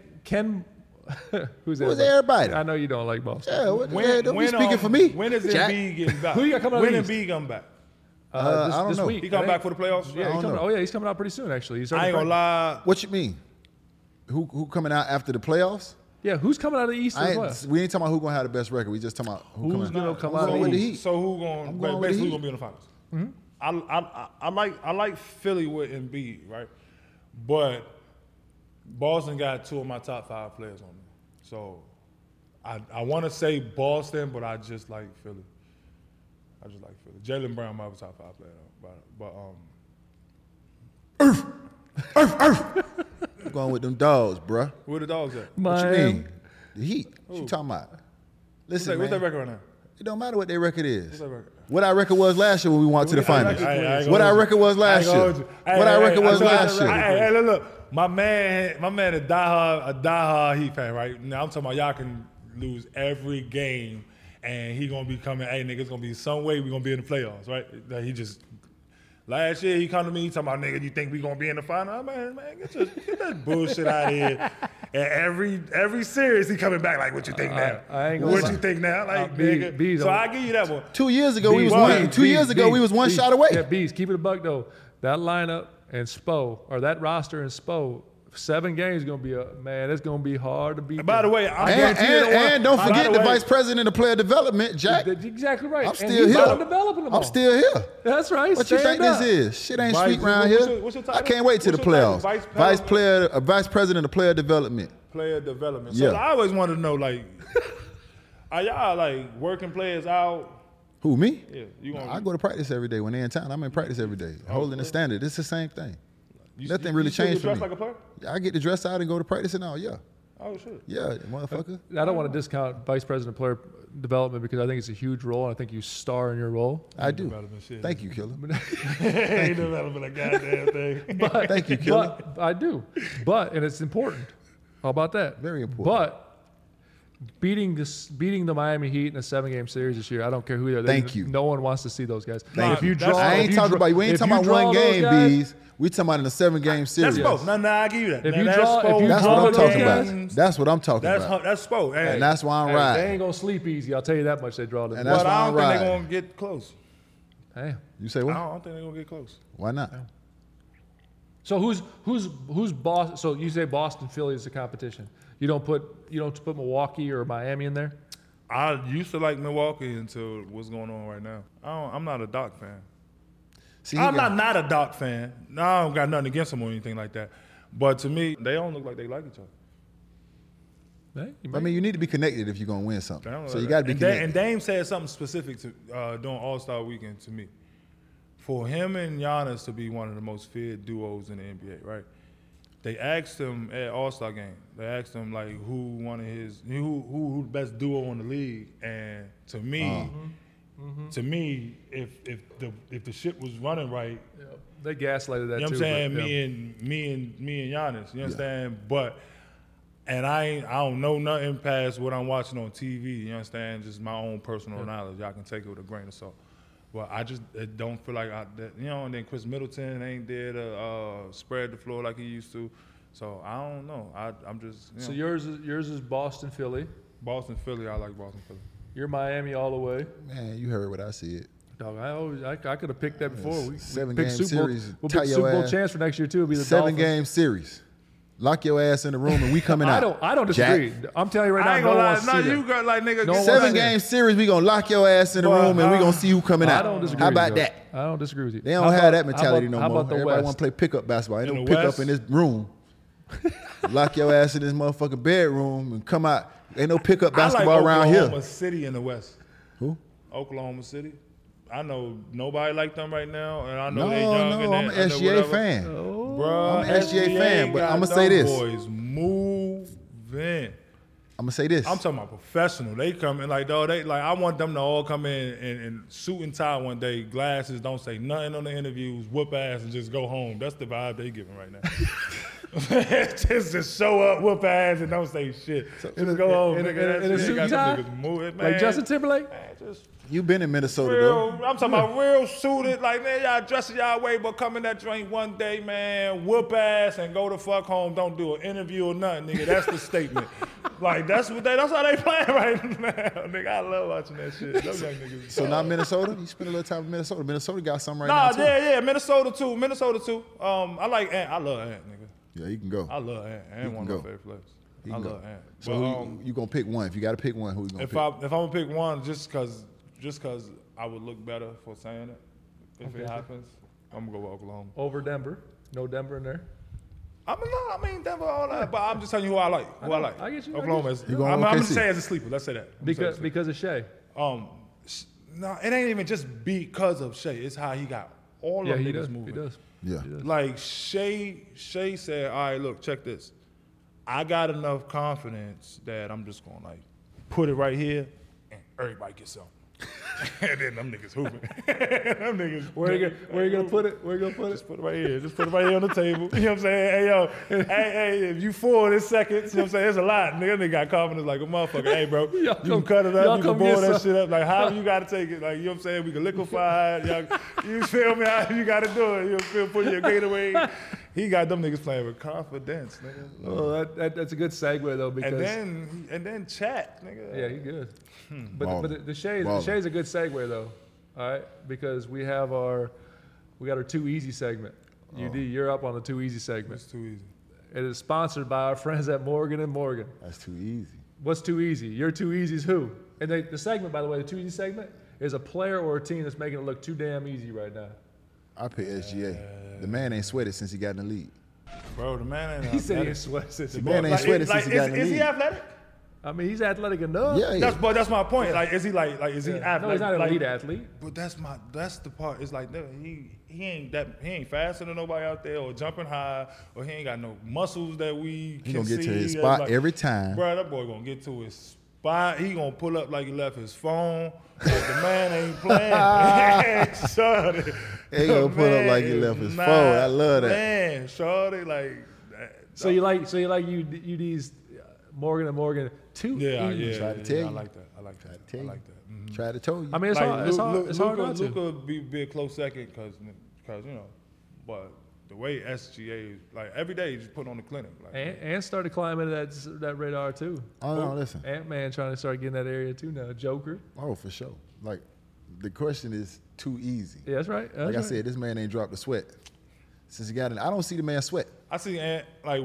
who's Who's everybody? everybody? I know you don't like Boston. Yeah, what the hell? Don't be speaking for me. When is Jack. Embiid getting back? Who you got coming out When of the Embiid come back? I don't this know. week. He come I back think- for the playoffs? Yeah, I he's don't coming. know. Oh yeah, he's coming out pretty soon. Actually, he's I ain't gonna lie. What you mean? Who coming out after the playoffs? Yeah, who's coming out of the East as well? We ain't talking about who gonna have the best record. We just talking about who Who's coming gonna out. come I'm out of going the with the East? Heat. So who gonna I'm going with basically the who Heat. gonna be in the finals? I like Philly with Embiid, right? But Boston got 2 of my top 5 players on there. So I want to say Boston, but I just like Philly. I just like Philly. Jaylen Brown my top 5 player, but I'm going with them dogs, bruh. where the dogs at? What you Miami. mean? The Heat. What you talking about? Listen, What's that man. record right now? It don't matter what their record is. What's that record? What our record was last year when we went to the finals. I ain't What gonna our hold you. record was last I ain't year. gonna hold you. What our record was I told you last that year. Hey, look, my man, a diehard Heat fan, right? Now I'm talking about y'all can lose every game, and he gonna be coming. Hey, nigga, it's gonna be some way we gonna be in the playoffs, right? That he just last year he come to me talking about, nigga, you think we gonna be in the final? Man, get that bullshit out of here. And every series he coming back like, what you think now? I ain't gonna What lie. you think now? Like, B- nigga. B's So on- I give you that one. 2 years ago, we was Bees, one. Bees, 2 years Bees, ago, we was one Bees. shot away. Yeah, Bees, keep it a buck though. That lineup and Spo, or that roster and Spo, 7 games gonna be it's gonna be hard to beat. By the them. way, I And, guarantee you and don't by forget the way- vice president of player development, Jack. That's exactly right. I'm And still he's here. out developing them all. I'm still here. That's right. What you think Stand up. this is? Shit ain't Vice- sweet around what's here. your- what's your I title? can't wait to the What's your title? playoffs. Vice president of player development. Player development. Yeah. So I always wanted to know, like, are y'all like working players out? Who, me? Yeah, you gonna? I go to practice every day. When they're in town, I'm in practice every day. Holding the standard. It's the same thing. Nothing really still changed get for me. dressed like a player? I get to dress out and go to practice and all. Yeah. Oh shit. Yeah, motherfucker. I don't want to discount vice president of player development because I think it's a huge role. And I think you star in your role. I do. Development shit. Thank you, Killer. Ain't developing a goddamn thing. But, Thank you, Killer. But I do. And it's important. How about that? Very important. But beating the Miami Heat in a 7-game series this year, I don't care who they are. Thank you. No one wants to see those guys. Thank If you you. draw, I if ain't you talking draw- about. We ain't if talking you about one draw those game, guys- Bees. We talking about in a 7-game series. That's both. No, I give you that. If Now, you that's draw- if spoke. you That's draw what I'm those talking guys- about. That's what I'm talking That's about. that's spoke. Hey, And that's why I'm Hey, they riding. ain't gonna sleep easy. I'll tell you that much. They draw them. And that's but why I I'm don't think riding. they're gonna get close. Hey. You say I what? don't think they're gonna get close. Why not? So who's Boston? So you say Boston, Philly is the competition. You don't put Milwaukee or Miami in there. I used to like Milwaukee until what's going on right now. I'm not a Doc fan. See, I'm not a Doc fan. No, I don't got nothing against them or anything like that. But to me, they don't look like they like each other. Hey, I mean, you need to be connected if you're gonna win something. They don't So look you like got to be that. connected. And Dame said something specific to during All-Star Weekend to me. for him and Giannis to be one of the most feared duos in the NBA, right? They asked him at All-Star game. They asked him like who the best duo in the league, and to me, if the shit was running right, Yeah. They gaslighted that you know what too. I'm saying? but, yeah. Me and Giannis, you understand? But I don't know nothing past what I'm watching on TV. You understand? Just my own personal knowledge. Y'all can take it with a grain of salt. Well, it don't feel like and then Chris Middleton ain't there to spread the floor like he used to. So I don't know. I'm just. So yours is Boston, Philly. Boston, Philly. I like Boston, Philly. You're Miami all the way. Man, you heard what I said. Dog, I could have picked that before. We Seven picked game Super Bowl. series. We'll Tie pick your Super Bowl ass. chance for next year too. It'll be the 7 Dolphins. game series. Lock your ass in the room and we coming out. I don't disagree. Jack. I'm telling you right now, I ain't no gonna one lie. wants to No, see you that. got like nigga. No one get wants 7 to- game series, we gonna lock your ass in the But, room and we gonna see who coming out. I don't disagree. How with about you. that? I don't disagree with you. They don't How have about- that mentality how no about more. the Everybody West? want to play pickup basketball. Ain't In no the pickup West? in this room. Lock your ass in this motherfucking bedroom and come out. Ain't no pickup basketball I like around Oklahoma here. City in the West. Who? Oklahoma City. I know nobody like them right now, and I know No, they young. no, and I'm an I know SGA whatever. fan. Bruh, I'm an SGA fan, but got I'ma them say this. Boys moving. I'm gonna say this. I'm talking about professional. They come in like, dog, I want them to all come in suit and tie one day, glasses, don't say nothing on the interviews, whoop ass, and just go home. That's the vibe they giving right now. just show up, whoop ass, and don't say shit. Just go home. in a- nigga. in a That's it. suit Got and them tie? niggas moving, man. Like Justin Timberlake? Man, just You been in Minnesota real, though. I'm talking about real suited, like, man, y'all dressing y'all way, but come in that joint one day, man, whoop ass and go the fuck home. Don't do an interview or nothing, nigga. That's the statement. Like, that's how they playing right now, nigga. I love watching that shit. Those young niggas. So not Minnesota? You spend a little time in Minnesota. Minnesota got something right Nah, now too. yeah, Minnesota too. I like Ant. I love Ant, nigga. Yeah, you can go. I love Ant. Ant one of go. my favorite players. You I can go. love Ant. So But, who you gonna pick one? If you got to pick one, who you gonna if pick? I'm gonna pick one, just cause I would look better for saying it. If it happens, I'm gonna go with Oklahoma. Over Denver. No Denver in there. I mean Denver, all that, but I'm just telling you who I like. Who I like. I get you, I Oklahoma get is. You going I'm with gonna OKC? say as a sleeper. Let's say that. I'm gonna say as a Because of Shea. sleeper. No, it ain't even just because of Shea. It's how he got all Yeah, of he niggas does. moving. He does. Yeah. He does. Like Shea said, all right, look, check this. I got enough confidence that I'm just gonna like put it right here and everybody get something. And then them niggas hooping. Them niggas. Where you gonna put it? Where you gonna put it? Just put it right here. Just put it right here on the table. You know what I'm saying? Hey, yo. Hey, if you 4 this seconds, you know what I'm saying? It's a lot. Nigga got confidence like a motherfucker. Hey, bro, you can cut it y'all up. You come can boil get that some. shit up. Like, however you got to take it. Like, you know what I'm saying? We can liquefy it. You feel me? How you got to do it. You feel put your Gatorade. He got them niggas playing with confidence, nigga. Oh, that's a good segue though because And then chat, nigga. yeah, he good. But Ballin'. the Shay's Ballin'. a good segue though. All right, because we got our too easy segment. UD, you're up on the too easy segment. It's too easy. It is sponsored by our friends at Morgan and Morgan. That's too easy. What's too easy? Your too easy is who? And the segment, by the way, the too easy segment is a player or a team that's making it look too damn easy right now. I pick SGA. The man ain't sweated since he got in the league. Bro, the man ain't He said he athletic. ain't sweat since he The man bought- ain't sweated since he got in the Is he league. athletic? I mean, he's athletic enough. Yeah, But that's my point. Like, is he like is he Yeah. athletic? No, he's not an like, elite athlete. But that's the part. It's like he ain't faster than nobody out there or jumping high or he ain't got no muscles that we He can gonna get to see. his That's spot like, every time. Bro, that boy gonna get to his spot. He gonna pull up like he left his phone. Like the man ain't playing. Shorty. He gonna pull up like he Man left his is phone. not I love that. Man, shorty, like that. So you like UD's Morgan and Morgan too Yeah, easy. yeah. Try to tell I you. like that. I like that. tell I you. like that. Mhm. Tried to tell you. I mean, it's hard. It's hard not to. Luka be a close second because you know, but the way SGA is, like every day he's just put on the clinic. Like, And started climbing that radar too. Oh no, listen. Ant-Man trying to start getting that area too now. Joker. Oh, for sure. Like the question is too easy. Yeah, that's right. That's Like I right. said, this man ain't dropped a sweat since he got in. I don't see the man sweat. I see Ant like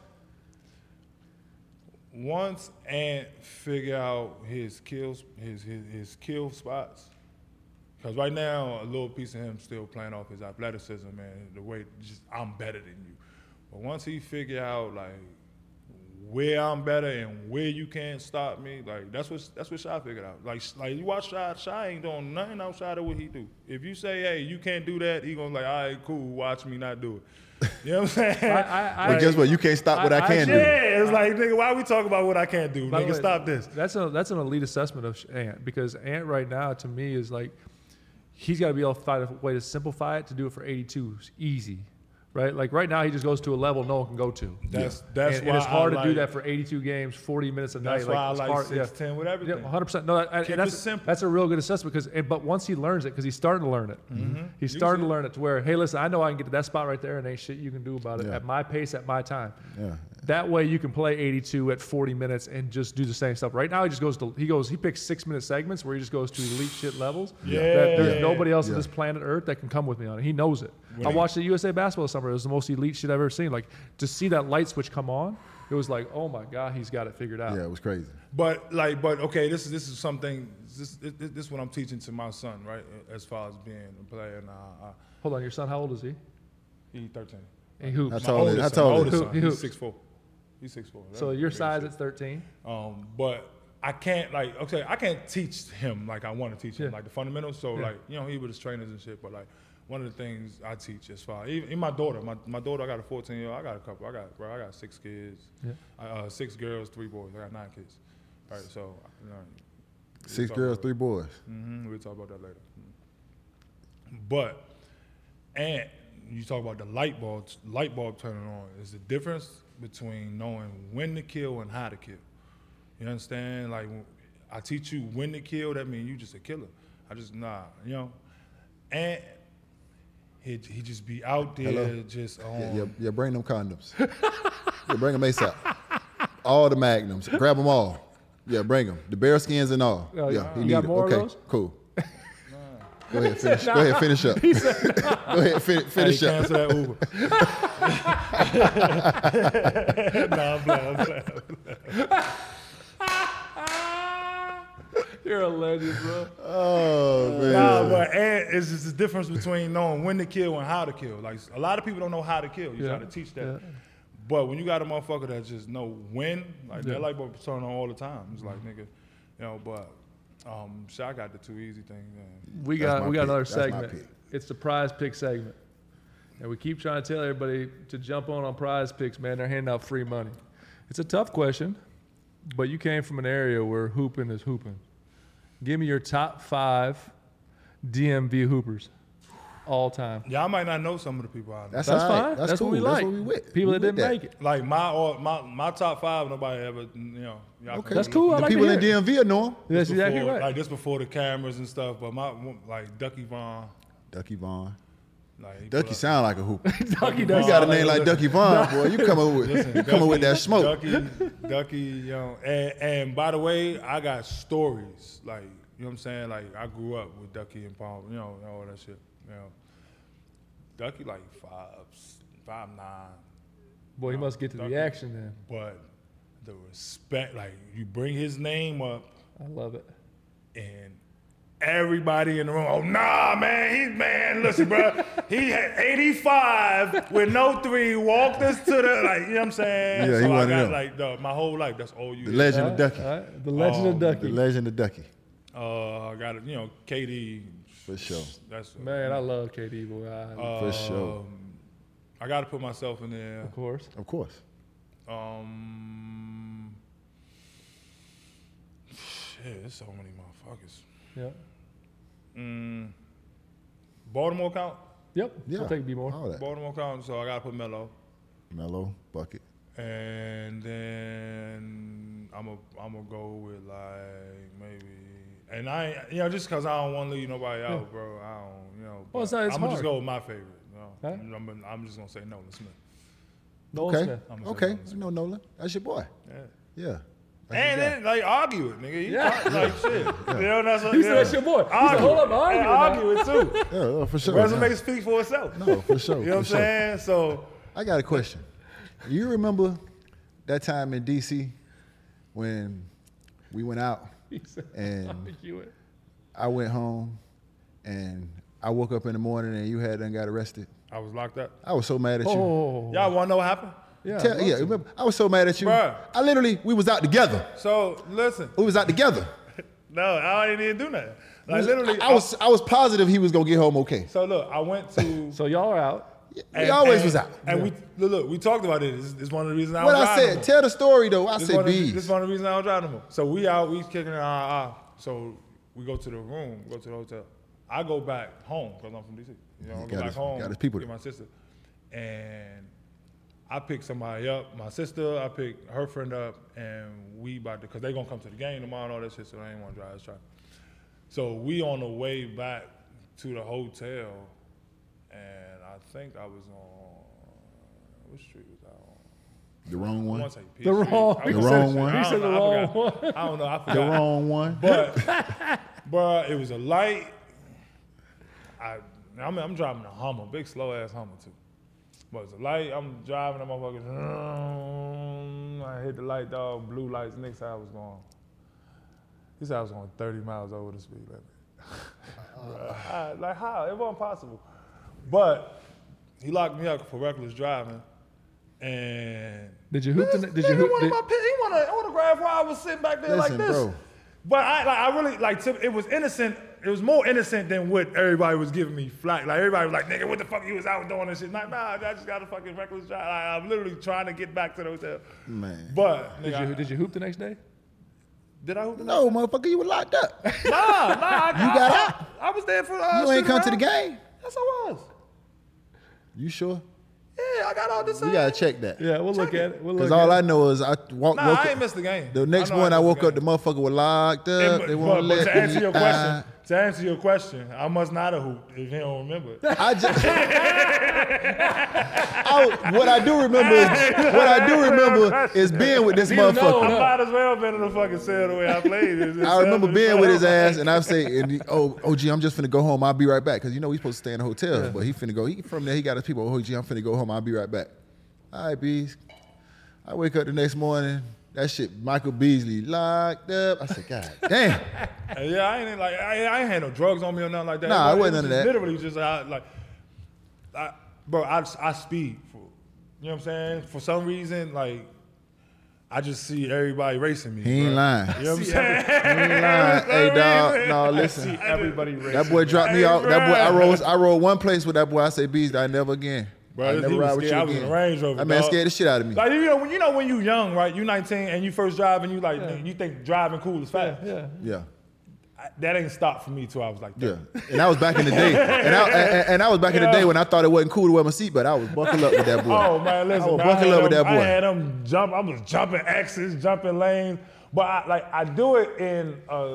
once Ant figure out his kills, his kill spots. Because right now, a little piece of him still playing off his athleticism and the way just I'm better than you. But once he figure out like where I'm better and where you can't stop me. Like that's what Shy figured out. Like you watch Shy ain't doing nothing outside of what he do. If you say, hey, you can't do that, he gonna like, all right, cool, watch me not do it. You know what I'm saying? But guess what? You can't stop what I can do. Yeah, it's like, nigga, why we talk about what I can't do? By the Nigga, way, stop this. That's an elite assessment of Ant, because Ant right now to me is like, he's got to be able to find a way to simplify it to do it for 82s easy, right? Like right now he just goes to a level no one can go to. That's and why it's hard to do like, that for 82 games, 40 minutes a night. That's why I it's like hard, 6'10" with everything. Yeah, 100%. No, Keep that's it simple. that's a real good assessment but once he learns it, because he's starting to learn it, he's starting to learn it to where, hey, listen, I know I can get to that spot right there, and ain't shit you can do about it at my pace, at my time. Yeah. That way you can play 82 at 40 minutes and just do the same stuff. Right now he just he picks 6-minute segments where he just goes to elite shit levels. Yeah. That there's nobody else on this planet Earth that can come with me on it. He knows it. When I watched the USA basketball this summer. It was the most elite shit I've ever seen. Like to see that light switch come on, it was like, oh my God, he's got it figured out. Yeah, it was crazy. But okay, this is something. This is what I'm teaching to my son, right? As far as being a player. Hold on, your son, how old is he? He's 13. And who? How My tall is oldest How son, tall my is oldest he? son, he's 6'4". He's 6'4". So your size is 13. But I can't I can't teach him like I want to teach him Yeah. like the fundamentals. So Yeah. like he with his trainers and shit. But like one of the things I teach as far even my daughter, my daughter, I got a 14-year-old. I got a couple. I got 6 kids. Yeah. 6 girls, 3 boys. I got 9 kids. All right, so 6 girls, 3 boys. We'll talk about that later. But and you talk about the light bulb turning on. Is the difference between knowing when to kill and how to kill. You understand? Like when I teach you when to kill, that means you just a killer. I just and he just be out there. Hello? Just on. Yeah, bring them condoms. Yeah, bring them ASAP. All the magnums. Grab them all. Yeah, bring them. The bear skins and all. Oh, Yeah, he you need got it. more of Okay, those? cool. Go ahead, finish. Go ahead, finish up. Go ahead, finish Hey, up. cancel that Uber. Nah, I'm playing. You're a legend, bro. Oh man. Nah, but and it's just the difference between knowing when to kill and how to kill. Like a lot of people don't know how to kill. You try to teach that. Yeah. But when you got a motherfucker that just know when, like that light bulb turn on all the time. It's like nigga, but Shy got the too easy thing. We That's got my pick. another That's my segment. pick. It's the prize pick segment. And we keep trying to tell everybody to jump on prize picks, man. They're handing out free money. It's a tough question, but you came from an area where hooping is hooping. Give me your top 5 DMV hoopers all time. Yeah, I might not know some of the people I know. That's That's all right. fine. That's That's cool. what we That's like. what we with. People We that with didn't make it. Like my top 5, nobody ever, y'all Okay. can That's look cool. I The like people to in hear it. DMV will know him. That's exactly before, right. Like this before the cameras and stuff. But like Ducky Vaughn, Ducky Vaughn. like he Ducky put up- sound like a hooper. Ducky You does. got a Vaughn, name like Ducky Vaughn, boy. You coming with that smoke. Ducky, and by the way, I got stories. Like, you know what I'm saying? Like, I grew up with Ducky and Palm, all that shit. Ducky like 5'9", Boy, he must get to Ducky. the action then. but the respect, like, you bring his name up I love it. and everybody in the room, oh nah, man, listen, bro, he had 85 with no 3, walked us to the, like, you know what I'm saying? Yeah, he so I one of got them. like my whole life, that's all you The hear. legend of Ducky. All right. The legend of The Ducky. legend of Ducky. I got it, KD. For sure. That's Man, I love KD, boy. For sure. I got to put myself in there. Of course. Of course. Shit, there's so many motherfuckers. Yeah. Baltimore count? Yep. Yeah. I'll take B more. All that. Baltimore count, so I got to put Melo. Mellow, bucket. And then I'm gonna go with like maybe, and I just cause I don't want to leave nobody out, bro. I don't, Well, it's not- it's I'm gonna hard. just go with my favorite. Huh? I'm just gonna say Nolan Smith. Nolan Okay. Smith. I'm gonna say Okay. Nolan Smith. You know Nolan. That's your boy. Yeah. Yeah. That's And your guy. then like argue it, nigga. You Yeah. talk like shit. That's what, He said that's your boy. He said, Argue hold it. up, argue And it now. argue it too. Yeah, for sure. Resume speaks for itself. No, for sure. You know what I'm for sure. saying? So I got a question. You remember that time in DC when we went out He said, and argue it. I went home and I woke up in the morning and you had done got arrested? I was locked up. I was so mad at you. Oh. Y'all want to know what happened? Yeah, remember, I was so mad at you. Bruh. We was out together. So listen, We was out together. no, I didn't even do nothing. Like literally, I was positive he was gonna get home okay. So look, I went to. So y'all are out. He always was out. And we talked about it. This is one of the reasons I What don't I drive no said, more. tell the story though. I This said one of- bees. This is one of the reasons I don't drive no more. So we out, we kicking it. So we go to the room, go to the hotel. I go back home because I'm from DC. You know, I go back home. got his people get there. my sister, and I pick somebody up. My sister, I pick her friend up, and we about to because they gonna come to the game tomorrow and all that shit. So they ain't want to drive. Let's try. So we on the way back to the hotel, and I think I was on what street was I on? The wrong one. I wanna say Peach The Street. wrong- I the was- wrong one. I He don't said the know, I wrong forgot. one. I don't know. I forgot. The wrong one. But it was a light. I'm driving a Hummer, big slow ass Hummer too. But it's a light. I'm driving, that motherfucker. I hit the light, dog. Blue lights. Next side was going. He said I was going 30 miles over the speed limit. Like how? It wasn't possible. But he locked me up for reckless driving. And Did you hoop? Did you he hoop? wanted my pit. He wanted an autograph while I was sitting back there Listen, like this. bro. But I really it was innocent. It was more innocent than what everybody was giving me flack. Like everybody was like, "Nigga, what the fuck you was out doing and shit?" Like, nah, I just got a fucking reckless drive. Like, I'm literally trying to get back to the hotel. Man. But nigga, Did you hoop the next day? did I hoop? No, motherfucker, you were locked up. Nah. I got out? I was there for. You ain't come to the game. Yes, I was. You sure? Yeah, I got out the same. We gotta check that. Yeah, we'll look at it. We'll Cause look all at I know is I woke Nah, I up. ain't missed the game. The next I know morning I missed woke the up, the game. motherfucker was locked up. They won't But let to me answer your out. question, I must not have hooped if you don't remember it. I just, what I do remember is being with this You know, motherfucker. I might as well been in the fucking cell the way I played. I remember being with his ass, and I say, OG, I'm just finna go home. I'll be right back, cause you know we supposed to stay in the hotel, but he finna go. He from there. He got his people. OG, I'm finna go home. I'll be right back. All right, bees. I wake up the next morning. That shit, Michael Beasley locked up. I said, God damn. Yeah, I ain't had no drugs on me or nothing like that. Nah, it But wasn't none of that. Literally just I speed. You know what I'm saying? For some reason, like I just see everybody racing me. He ain't bro. lying. You know what I'm saying? He ain't lying. Hey, dog. No, listen. everybody racing. That boy dropped me out. That boy, I rode one place with that boy. I say, Beasley, I never again. Bro, I he never was ride with you scared. I was in again. a Range Rover, That man dog. scared the shit out of me. Like you know when you young, right? You 19 and you first drive and you like you think driving cool is fast. Yeah. Yeah. That ain't stopped for me till I was like Yeah, 30. and that was back in the day. And I was back in the day when I thought it wasn't cool to wear my seatbelt. I was buckle up with that boy. Oh man, listen, I was man, buckle up with that I boy. had them jump. I was jumping X's, jumping lanes, but I do it in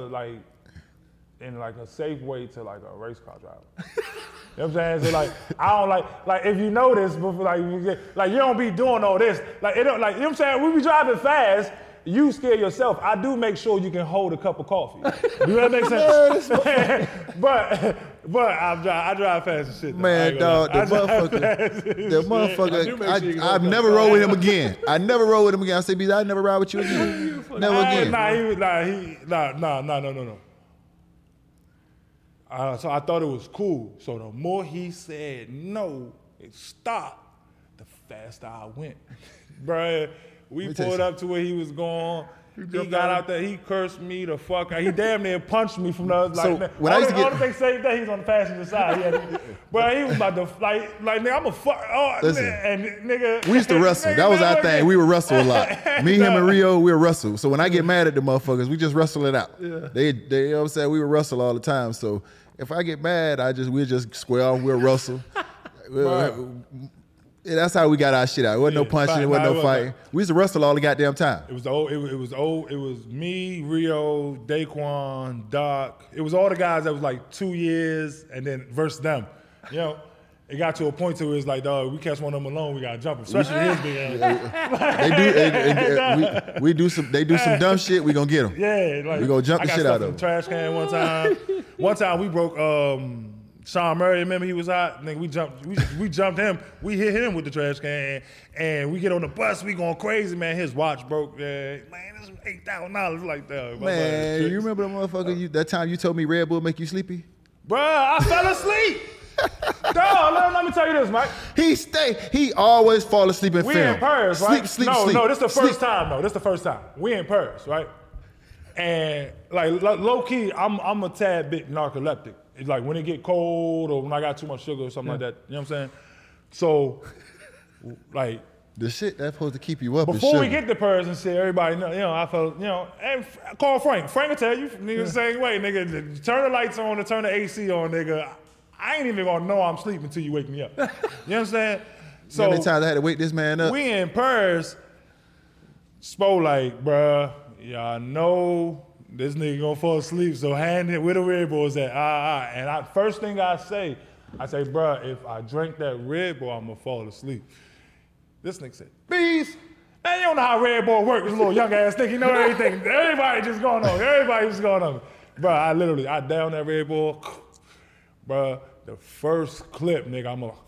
a safe way to like a race car driver. You know what I'm saying? So like I don't like if you notice before like you don't be doing all this. Like it don't like you know what I'm saying? We be driving fast. You scare yourself. I do make sure you can hold a cup of coffee. Do that make sense? but I drive fast as shit. Though. I Man, ain't gonna dog, lie. the I drive fast as motherfucker, shit. the I do make sure you motherfucker. can I've hold never that. rode with him again. I never rode with him again. I said, I never ride with you again. Never again. No. So I thought it was cool. So the more he said no, it stopped, the faster I went. Bruh, we Let me tell you pulled up to where he was going. He got out there, he cursed me the fuck out. He damn near punched me from the other So, like, when I used to get- only thing saved that he was on the passenger side. But he was about to like nigga, I'm a fuck. Oh, Listen, and nigga, We used to wrestle. nigga, That was man, our thing. We would wrestle a lot. Me, him, and Rio, we would wrestle. So when I get mad at the motherfuckers, we just wrestle it out. Yeah. They you know what I'm saying? We would wrestle all the time. So if I get mad, we'll just square off, we'll wrestle. Yeah, that's how we got our shit out. It wasn't no punching, it wasn't no fighting. We used to wrestle all the goddamn time. It was me, Rio, Daquan, Doc. It was all the guys that was like 2 years and then versus them. You know, it got to a point to where it's like, dog, we catch one of them alone, we gotta jump him. Especially his big ass. They do some dumb shit, we gonna get them. Yeah, like We gonna jump the I got shit out stuff in of the trash can one time. One time we broke Sean Murray, remember he was out? Nigga, we jumped him. We hit him with the trash can, and we get on the bus. We going crazy, man. His watch broke. Man, this was $8,000 like that. Man, you remember the motherfucker? That time you told me Red Bull make you sleepy? Bruh, I fell asleep. let me tell you this, Mike. He always fall asleep in We film. in Paris, right? Sleep. No, this the first time, though. This the first time. We in Paris, right? And like low key, I'm a tad bit narcoleptic. It's like when it get cold or when I got too much sugar or something like that. You know what I'm saying? So, like. The shit that's supposed to keep you up. Before we get to Paris and shit, everybody know, I felt, and call Frank. Frank will tell you, nigga, the same way, nigga. Turn the lights on and turn the AC on, nigga. I ain't even gonna know I'm sleeping until you wake me up. You know what I'm saying? So how many times I had to wake this man up? We in Paris. Spo like, bruh, y'all know this nigga gonna fall asleep, so hand it where the Red Bulls at. And first thing I say, bruh, if I drink that Red Bull, I'm gonna fall asleep. This nigga said, Bees, man, you don't know how Red Bull works. This little young ass nigga, you know everything. Everybody just going on. Bro, I down that Red Bull. Bro, the first clip, nigga,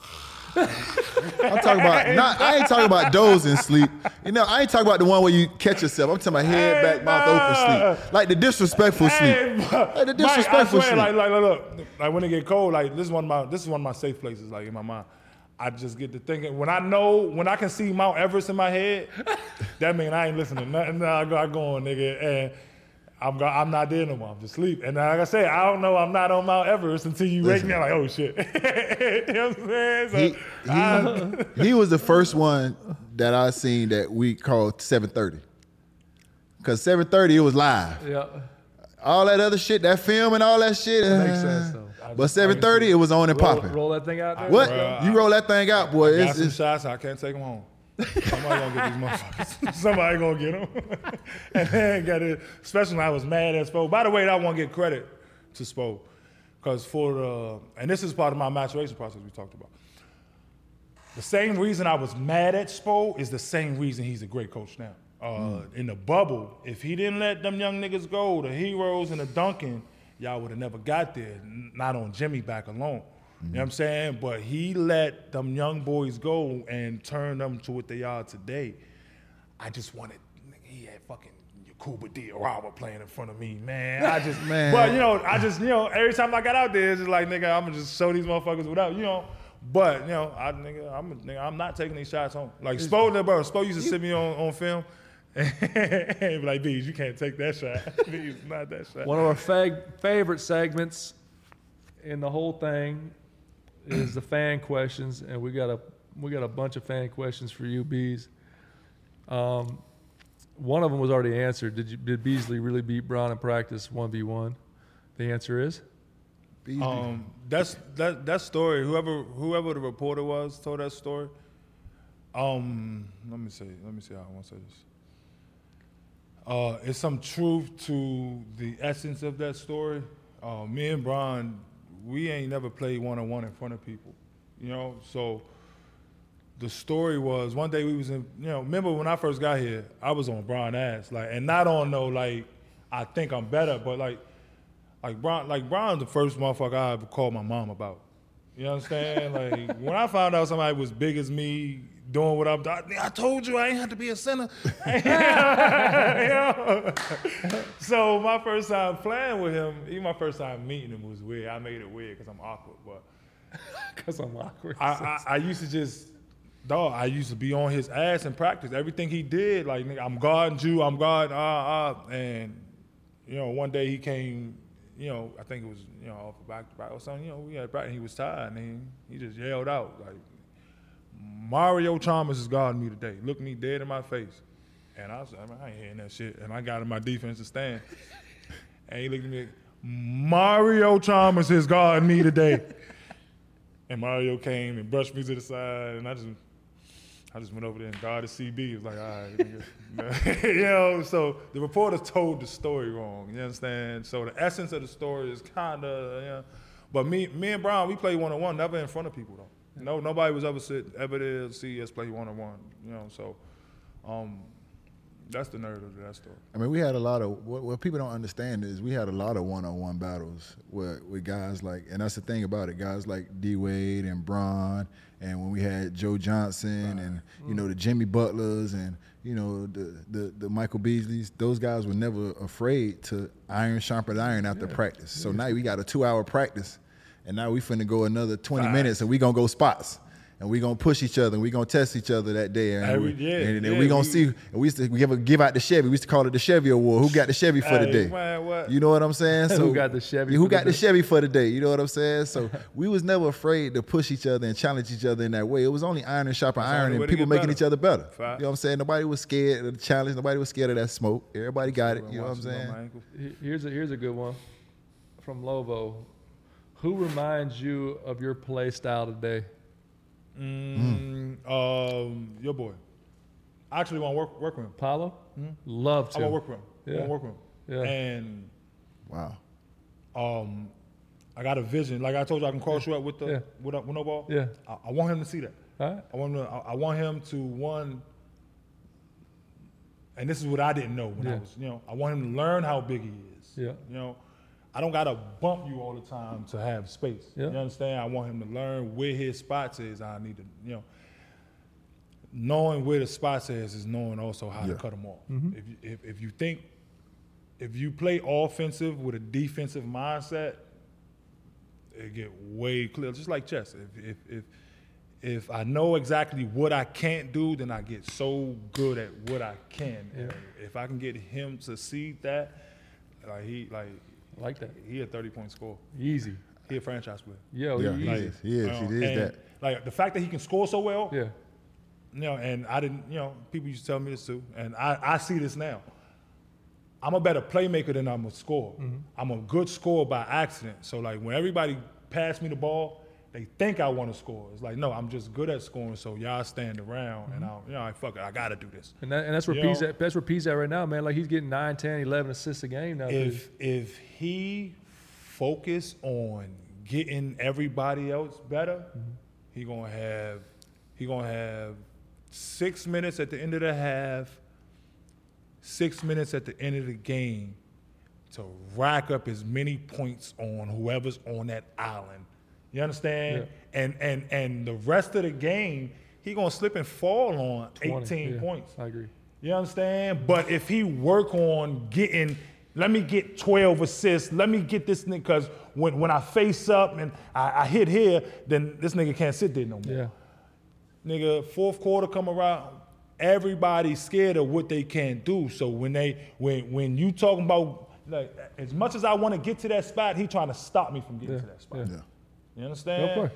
I'm talking about, I ain't talking about dozing sleep. I ain't talking about the one where you catch yourself. I'm talking about head back, mouth open sleep. Like the disrespectful sleep. Like the disrespectful Mike, I swear, sleep. Look, like when it get cold, like this is one of my safe places, like in my mind. I just get to thinking, when I can see Mount Everest in my head, that mean I ain't listening to nothing. I go on, nigga, and I'm not there no more. I'm just asleep. And like I said, I don't know I'm not on Mount Everest until you wake me up like, oh shit. You know what I'm saying? So, he was the first one that I seen that we called 7:30. Because 7:30 it was live. Yeah. All that other shit, that film and all that shit. Makes sense though. But 7:30 it was on and popping. Roll that thing out there. What? You roll that thing out, boy. I got some shots, I can't take them home. Somebody gonna get these motherfuckers. Somebody gonna get them. And then got it, especially when I was mad at Spo. By the way, I want to give credit to Spo. Because and this is part of my maturation process we talked about. The same reason I was mad at Spo is the same reason he's a great coach now. In the bubble, if he didn't let them young niggas go, the Heroes and the Duncan, y'all would have never got there, not on Jimmy back alone. You know what I'm saying? But he let them young boys go and turn them to what they are today. I just wanted, he had fucking Yakuba Diarra playing in front of me, man. But, every time I got out there, it's just like, nigga, I'm gonna just show these motherfuckers without, But, I'm not taking these shots home. Like, Spo used to sit me on film. And be like, Bees, you can't take that shot. Bees, not that shot. One of our favorite segments in the whole thing is the fan questions, and we got a bunch of fan questions for you, Bees. One of them was already answered. Did Beasley really beat Brown in practice 1v1? The answer is that story. Whoever the reporter was told that story. Let me see how I want to say this. It's some truth to the essence of that story. Me and Bron, we ain't never played one-on-one in front of people, So the story was one day we was in, remember when I first got here, I was on Bron ass, and not on I think I'm better, but Bron's the first motherfucker I ever called my mom about. You understand? When I found out somebody was big as me, doing what I'm doing, I told you I ain't have to be a center. So my first time playing with him, even my first time meeting him was weird. I made it weird because I'm awkward, but because I'm awkward. I used to just, I used to be on his ass in practice. Everything he did, nigga, I'm guarding you, I'm guarding, and one day he came. I think it was, off the back or something. We had practice. He was tired, and he just yelled out Mario Chalmers is guarding me today. Looked me dead in my face, and I was like, I ain't hearing that shit. And I got in my defensive stand, and he looked at me. Mario Chalmers is guarding me today, and Mario came and brushed me to the side, and I just went over there and guarded CB. It was like, all right, nigga. So the reporter told the story wrong. You understand? So the essence of the story is kind of, But me and Brown, we play one-on-one, never in front of people, though. No, nobody was ever there to see us play one-on-one, So that's the narrative of that story. I mean, we had a lot of, what people don't understand is we had a lot of one-on-one battles with guys and that's the thing about it, guys like D-Wade and Bron, and when we had Joe Johnson and, the Jimmy Butlers and, the Michael Beasleys, those guys were never afraid to iron sharpen iron after practice. So now we got a 2-hour practice, and now we finna go another 20 Facts. minutes, and we gonna go spots. And we gonna push each other, and we gonna test each other that day, and we gonna see. And we used to give out the Chevy. We used to call it the Chevy Award. Who got the Chevy for the day? Man, what? You know what I'm saying? So Who got the Chevy? Who for got the the Chevy for the day? You know what I'm saying? So we was never afraid to push each other and challenge each other in that way. It was only iron and sharpen That's the iron, only way and to people get making better. each other better. Facts. You know what I'm saying? Nobody was scared of the challenge. Nobody was scared of that smoke. Everybody got it. You know what I'm saying? Here's a good one from Lovo. Who reminds you of your play style today? Your boy. I actually want to work with him. Paulo? Love to. I want to work with him. Yeah. I want to work with him. Yeah. And Wow. I got a vision. Like I told you, I can cross you up with the Yeah. with no ball. Yeah. I want him to see that. All right. I want him to one. And this is what I didn't know when I Yeah. was, I want him to learn how big he is. Yeah. I don't gotta bump you all the time to have space. Yeah. You understand? I want him to learn where his spots is. I need to, knowing where the spots is knowing also how to cut them off. If you think, if you play offensive with a defensive mindset, it get way clear. Just like chess. If I know exactly what I can't do, then I get so good at what I can. Yeah. And if I can get him to see that, I like that. he a 30-point scorer. Easy. He a franchise player. Yo, Yeah, easy. he is. He is and that. Like the fact that he can score so well, Yeah. and I didn't, people used to tell me this too, and I see this now. I'm a better playmaker than I'm a scorer. I'm a good scorer by accident. So like when everybody pass me the ball, they think I want to score. It's like, no, I'm just good at scoring. So y'all stand around, and fuck it, I gotta do this. And that's where P's at. That's where P's at right now, man. Like he's getting 9, 10, 11 assists a game now. If he focus on getting everybody else better, he gonna have 6 minutes at the end of the half, 6 minutes at the end of the game to rack up as many points on whoever's on that island. You understand? Yeah. And the rest of the game, he gonna slip and fall on 20, 18 yeah, points. I agree. You understand? But if he work on let me get 12 assists, let me get this nigga, because when I face up and I hit here, then this nigga can't sit there no more. Yeah. Nigga, fourth quarter come around, everybody's scared of what they can't do. So when you talking about, like, as much as I want to get to that spot, he trying to stop me from getting to that spot. Yeah. You understand? Okay.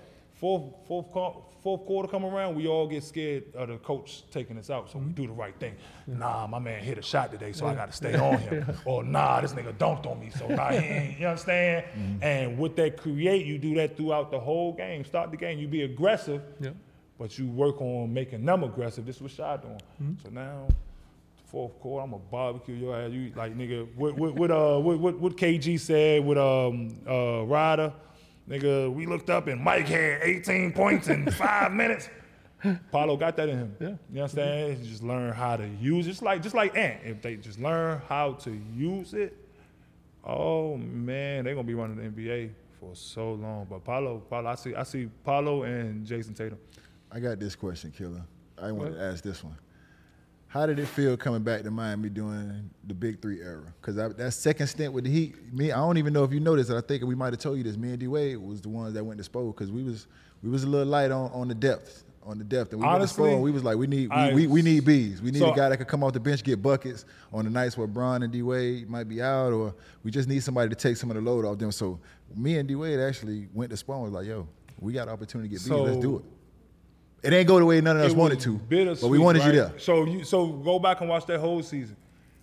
Fourth quarter come around, we all get scared of the coach taking us out, so we do the right thing. Nah, my man hit a shot today, so I got to stay on him. Or nah, this nigga dunked on me, so nah, he ain't. You understand? And what that create, you do that throughout the whole game. Start the game, you be aggressive, but you work on making them aggressive. This is what Shy doing. So now, fourth quarter, I'm gonna barbecue your ass. You like, nigga, what KG said with Ryder. Nigga, we looked up and Mike had 18 points in 5 minutes. Paulo got that in him. Yeah. You understand? He just learn how to use it. Just like Ant. If they just learn how to use it, oh man, they're gonna be running the NBA for so long. But Paulo, I see Paulo and Jason Tatum. I got this question, Killer. I wanted to ask this one. How did it feel coming back to Miami doing the Big Three era? Because that second stint with the Heat, I don't even know if you noticed, and I think we might have told you this. Me and D-Wade was the ones that went to Spo because we was a little light on the depth. And we Honestly, went to Spo and we was like, we need B's. We need a guy that could come off the bench, get buckets on the nights where Bron and D-Wade might be out, or we just need somebody to take some of the load off them. So me and D-Wade actually went to Spo and was like, yo, we got an opportunity to get B's. Let's do it. It ain't go the way none of us wanted to, but we wanted you there. So go back and watch that whole season.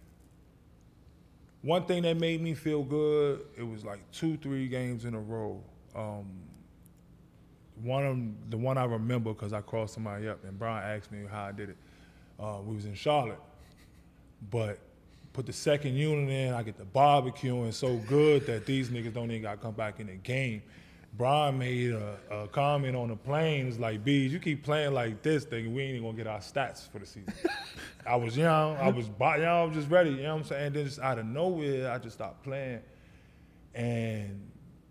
One thing that made me feel good, it was like 2-3 games in a row. The one I remember because I called somebody up and Brian asked me how I did it. We was in Charlotte, but put the second unit in, I get the barbecuing so good that these niggas don't even got to come back in the game. Brian made a comment on the plane. It's like, Bees, you keep playing like this thing, we ain't even gonna get our stats for the season. I was young, I was just ready, you know what I'm saying? And then just out of nowhere, I just stopped playing. And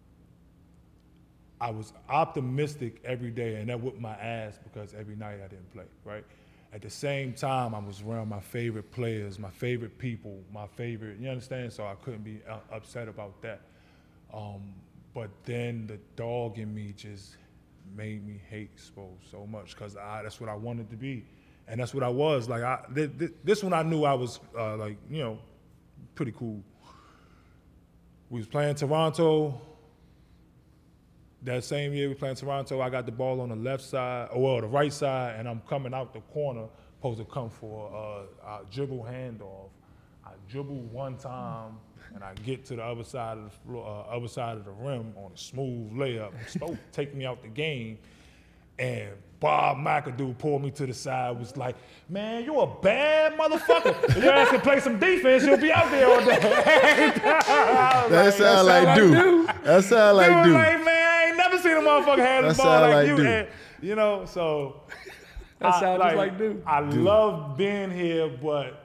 I was optimistic every day, and that whipped my ass because every night I didn't play, right? At the same time, I was around my favorite players, my favorite people, you understand? So I couldn't be upset about that. But then the dog in me just made me hate Spo so much because that's what I wanted to be. And that's what I was. Like, this one I knew I was, like, you know, pretty cool. We was playing Toronto. That same year we playing Toronto, I got the ball on the left side, the right side, and I'm coming out the corner, supposed to come for a dribble handoff. I dribble one time, and I get to the other side of the floor, other side of the rim on a smooth layup. Spoke take me out the game, and Bob McAdoo pulled me to the side. Was like, "Man, you a bad motherfucker. If your ass can play some defense, you'll be out there all day." That sound like dude. That sound like dude. Like, man, I ain't never seen a motherfucker have the ball like you. And, you know, so that sounds just like dude. I love being here, but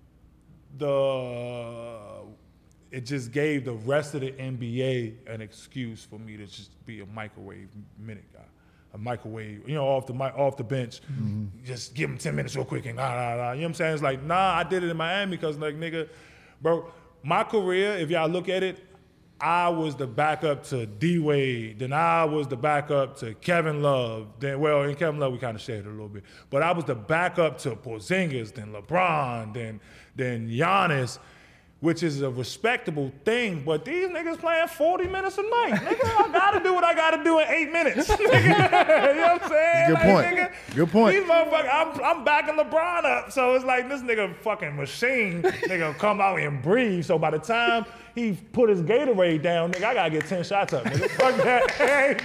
it just gave the rest of the NBA an excuse for me to just be a microwave minute guy. A microwave, you know, off the bench, just give him 10 minutes real quick and You know what I'm saying? It's like, nah, I did it in Miami because, like, nigga, bro, my career, if y'all look at it, I was the backup to D-Wade, then I was the backup to Kevin Love, then, well, in Kevin Love we kind of shared it a little bit, but I was the backup to Porzingis, then LeBron, then Giannis, which is a respectable thing, but these niggas playing 40 minutes a night. Nigga, I gotta do what I gotta do in 8 minutes. Nigga, you know what I'm saying? Good point. Nigga, Good point. These motherfuckers, I'm backing LeBron up, so it's like this nigga fucking machine, nigga come out and breathe, so by the time he put his Gatorade down, nigga, I gotta get 10 shots up, nigga. Fuck that.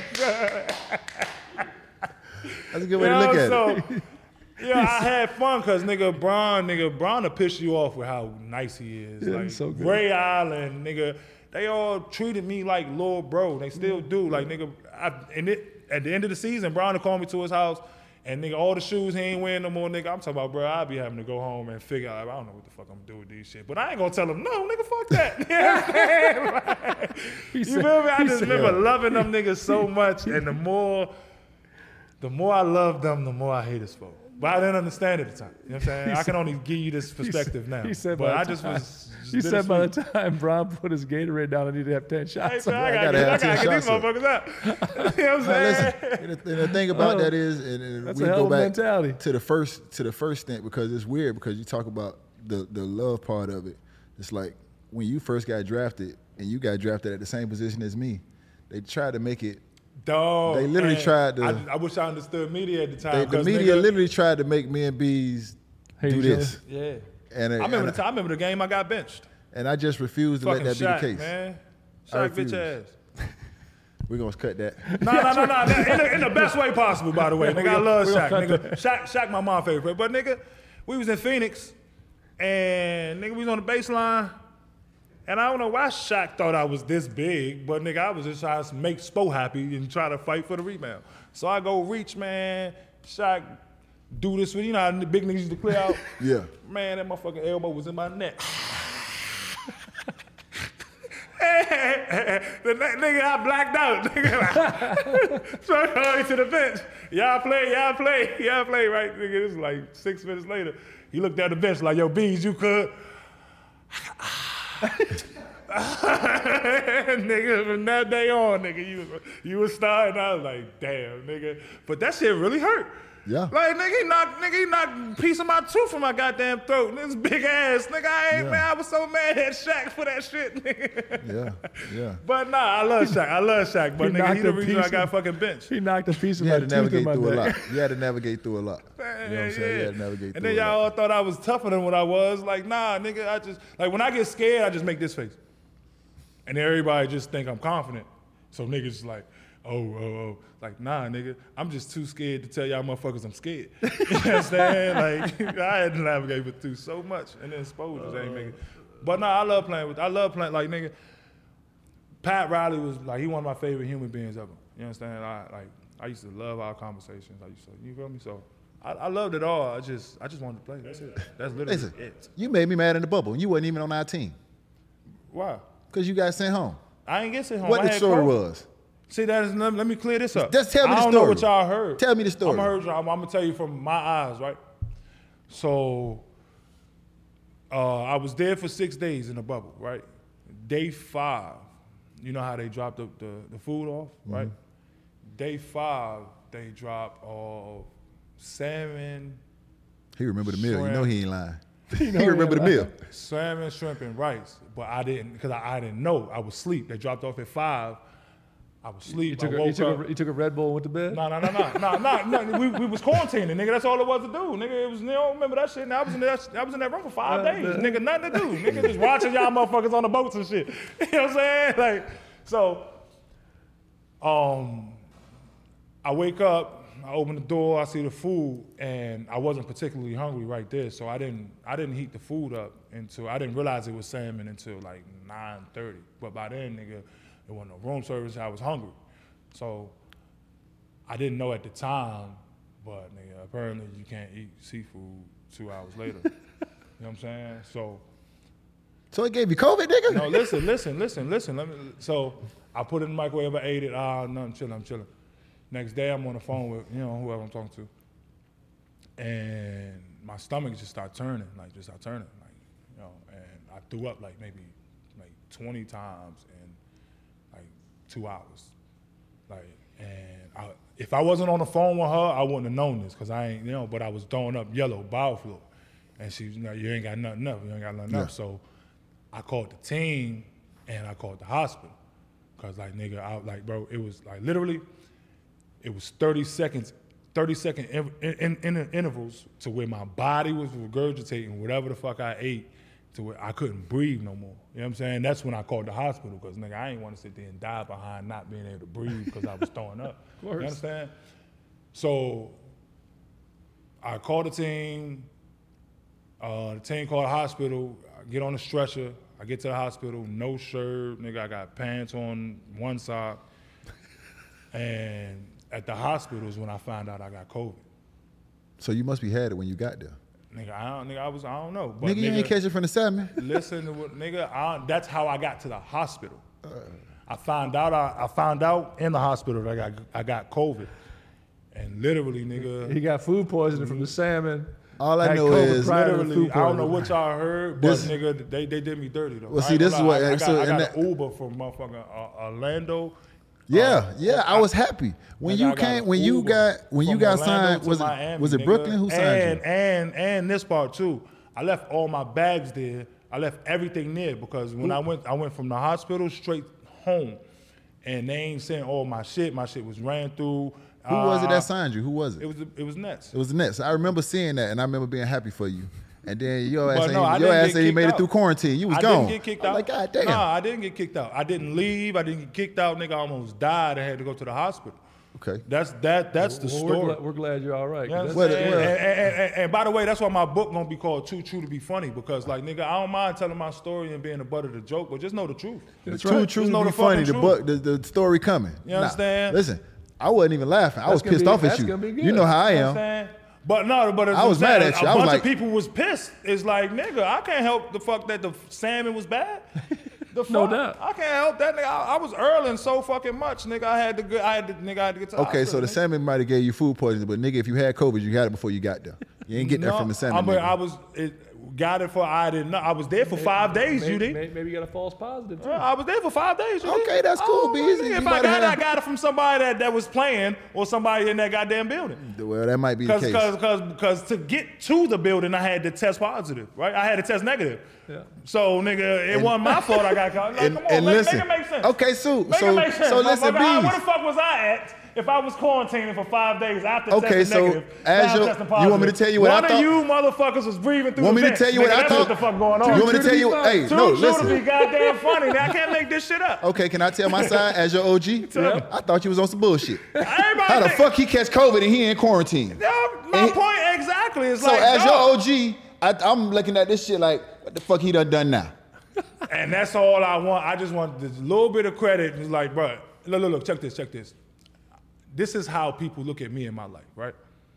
That's a good way to look at it. Yeah, I had fun because Bron will piss you off with how nice he is. Yeah, like he's so good. Ray Allen, nigga, they all treated me like Lil Bro. They still do. Like, nigga, at the end of the season, Bron will call me to his house, and nigga, all the shoes he ain't wearing no more, nigga. I'm talking about, bro, I'll be having to go home and figure out, I don't know what the fuck I'm gonna do with these shit. But I ain't gonna tell him, no, nigga, fuck that. You know what I'm saying? Like, you feel me? I just remember loving them niggas so much, and the more I love them, the more I hate us for. But I didn't understand it at the time. You know what I'm saying? I can only give you this perspective now. He said but by I the just time, was. he said by the time Bron put his Gatorade down, I need to have 10 shots. Hey, man, I gotta get these motherfuckers up. You know what I'm saying? Listen, and the thing about that is, and That's we a hell go of a back mentality. to the first stint, because it's weird because you talk about the love part of it. It's like when you first got drafted and you got drafted at the same position as me, they tried to make it. Dog, They literally tried to. I wish I understood media at the time. The media literally tried to make me and Bees Hate do each this. Yeah. And I remember the game I got benched. And I just refused to Fucking let that Shaq, be the case. man. I Shaq refuse. bitch ass. We're gonna cut that. No. In the best way possible, by the way. Nigga, I love Shaq. Nigga, Shaq my mom favorite. But nigga, we was in Phoenix, and nigga, we was on the baseline, and I don't know why Shaq thought I was this big, but nigga, I was just trying to make Spo happy and try to fight for the rebound. So I go reach, man. Shaq do this with, you know how the big niggas used to clear out? Yeah. Man, that motherfucking elbow was in my neck. The nigga, I blacked out. Nigga, so I go to the bench. Y'all play, right? Nigga, this is like 6 minutes later. He looked at the bench like, yo, Bees, you could. Nigga, from that day on, nigga, you was starting. I was like, damn, nigga. But that shit really hurt. Yeah. Like, nigga, he knocked a piece of my tooth from my goddamn throat. This big ass, nigga, man, I was so mad at Shaq for that shit, nigga. Yeah. But nah, I love Shaq. But nigga, he the reason I got fucking benched. He knocked a piece of You my had to tooth in navigate my through a neck. lot. You had to navigate through a lot. You know what I'm saying? You had to navigate And through then a lot. y'all all thought I was tougher than what I was. Like, nah, nigga, I just, like, when I get scared, I just make this face. And everybody just think I'm confident. So niggas like, oh. Like, nah, nigga, I'm just too scared to tell y'all motherfuckers I'm scared. You know what I'm saying? Like, I had to navigate through so much. And then Spo just ain't making. But nah, I love playing, like, nigga, Pat Riley was, like, he one of my favorite human beings ever. You understand? I used to love our conversations. You feel me? So I loved it all. I just wanted to play. That's it. That's literally Listen, it. you made me mad in the bubble. You wasn't even on our team Why? because you got sent home. I ain't get sent home. What I the had story COVID. was? See, let me clear this up. Just tell me the I don't know story. what y'all heard. Tell me the story. I'm gonna tell you from my eyes, right? So, I was there for 6 days in the bubble, right? Day 5, you know how they drop the food off, right? Day 5, they drop off salmon. He remember the meal. You know he ain't lying. He know remember the meal. Salmon, shrimp, and rice. But I didn't, because I didn't know. I was asleep. They dropped off at 5. I was asleep. You took a Red Bull and went to bed? No. We was quarantining, nigga. That's all it was to do, nigga. It was, you don't remember that shit. I was in that room for 5 days, nigga. Nothing to do, nigga. Just watching y'all motherfuckers on the boats and shit. You know what I'm saying? Like, so, I wake up. I open the door, I see the food, and I wasn't particularly hungry right there, so I didn't heat the food up until, I didn't realize it was salmon until like 9:30. But by then, nigga, there wasn't no room service, I was hungry. So I didn't know at the time, but nigga, apparently you can't eat seafood 2 hours later. You know what I'm saying? So it gave you COVID, nigga? No, listen. So I put it in the microwave, I ate it, no, I'm chilling. Next day, I'm on the phone with, whoever I'm talking to. And my stomach just started turning, and I threw up maybe 20 times in 2 hours. If I wasn't on the phone with her, I wouldn't have known this, because I ain't, but I was throwing up yellow bowel fluid. And she was like, you ain't got nothing up. So I called the team and I called the hospital. Because bro, it was literally, it was 30-second intervals to where my body was regurgitating whatever the fuck I ate to where I couldn't breathe no more. You know what I'm saying? That's when I called the hospital, because, nigga, I ain't want to sit there and die behind not being able to breathe because I was throwing up. You understand? So I called the team. The team called the hospital. I get on the stretcher. I get to the hospital, no shirt. Nigga, I got pants on one side. And at the hospital is when I found out I got COVID. So you must be had it when you got there. Nigga, I don't know. But nigga, you ain't catch it from the salmon. Listen to what, nigga, that's how I got to the hospital. I found out in the hospital that I got COVID. And literally, nigga. He got food poisoning from the salmon. All I know is literally, I don't know what y'all heard, but nigga, they did me dirty though. Well, see, this is what I got an Uber from motherfucking Orlando. Yeah, I was happy when you came. When you got signed, was it Brooklyn who signed you? And this part too. I left all my bags there. I left everything there because when I went from the hospital straight home, and they ain't sent all my shit. My shit was ran through. Who was it that signed you? Who was it? It was Nets. It was the Nets. I remember seeing that, and I remember being happy for you. And then your ass said he made it through quarantine. You was gone. I didn't get kicked out. Like, God damn. Nah, I didn't get kicked out. I didn't leave. I didn't get kicked out. Nigga, I almost died. I had to go to the hospital. Okay. That's the story. We're glad you're all right. You know and by the way, that's why my book gonna be called Too True to Be Funny, because nigga, I don't mind telling my story and being the butt of the joke, but just know the truth. It's Too True to Be Funny. The story coming. You understand? Listen, I wasn't even laughing. I was pissed off at you. You know how I am. But I was mad at you. A bunch of people was pissed. It's like, nigga, I can't help the fuck that the salmon was bad. The fuck? No doubt. I can't help that, nigga. I was earling so fucking much, nigga. I had to get to the Okay, so the nigga. salmon might have gave you food poisoning, but nigga, if you had COVID, you got it before you got there. You ain't get that from the salmon. Got it for, I didn't know. I was there for 5 days, Judy. Maybe you got a false positive, too. I was there for 5 days, Judy. Okay, that's cool, Beezy. If I got it from somebody that was playing or somebody in that goddamn building. Well, that might be the case. Because to get to the building, I had to test positive, right? I had to test negative. Yeah. So, nigga, it wasn't my fault I got caught. Like, come on, make it make sense. Okay, so listen, Beezy. Where the fuck was I at if I was quarantining for 5 days after testing negative? You want me to tell you what I thought? One of you motherfuckers was breathing through the vents. Want me to tell you what I thought? That's what the fuck going on. You want me to tell you? Hey, no, listen. Too be goddamn funny. Now I can't make this shit up. Okay, can I tell my side as your OG? Yeah. I thought you was on some bullshit. How the fuck he catch COVID and he in quarantine? My point exactly. It's so as your OG, I'm looking at this shit like, what the fuck he done now? And that's all I want. I just want this little bit of credit. It's like, bro, look, check this. This is how people look at me in my life, right?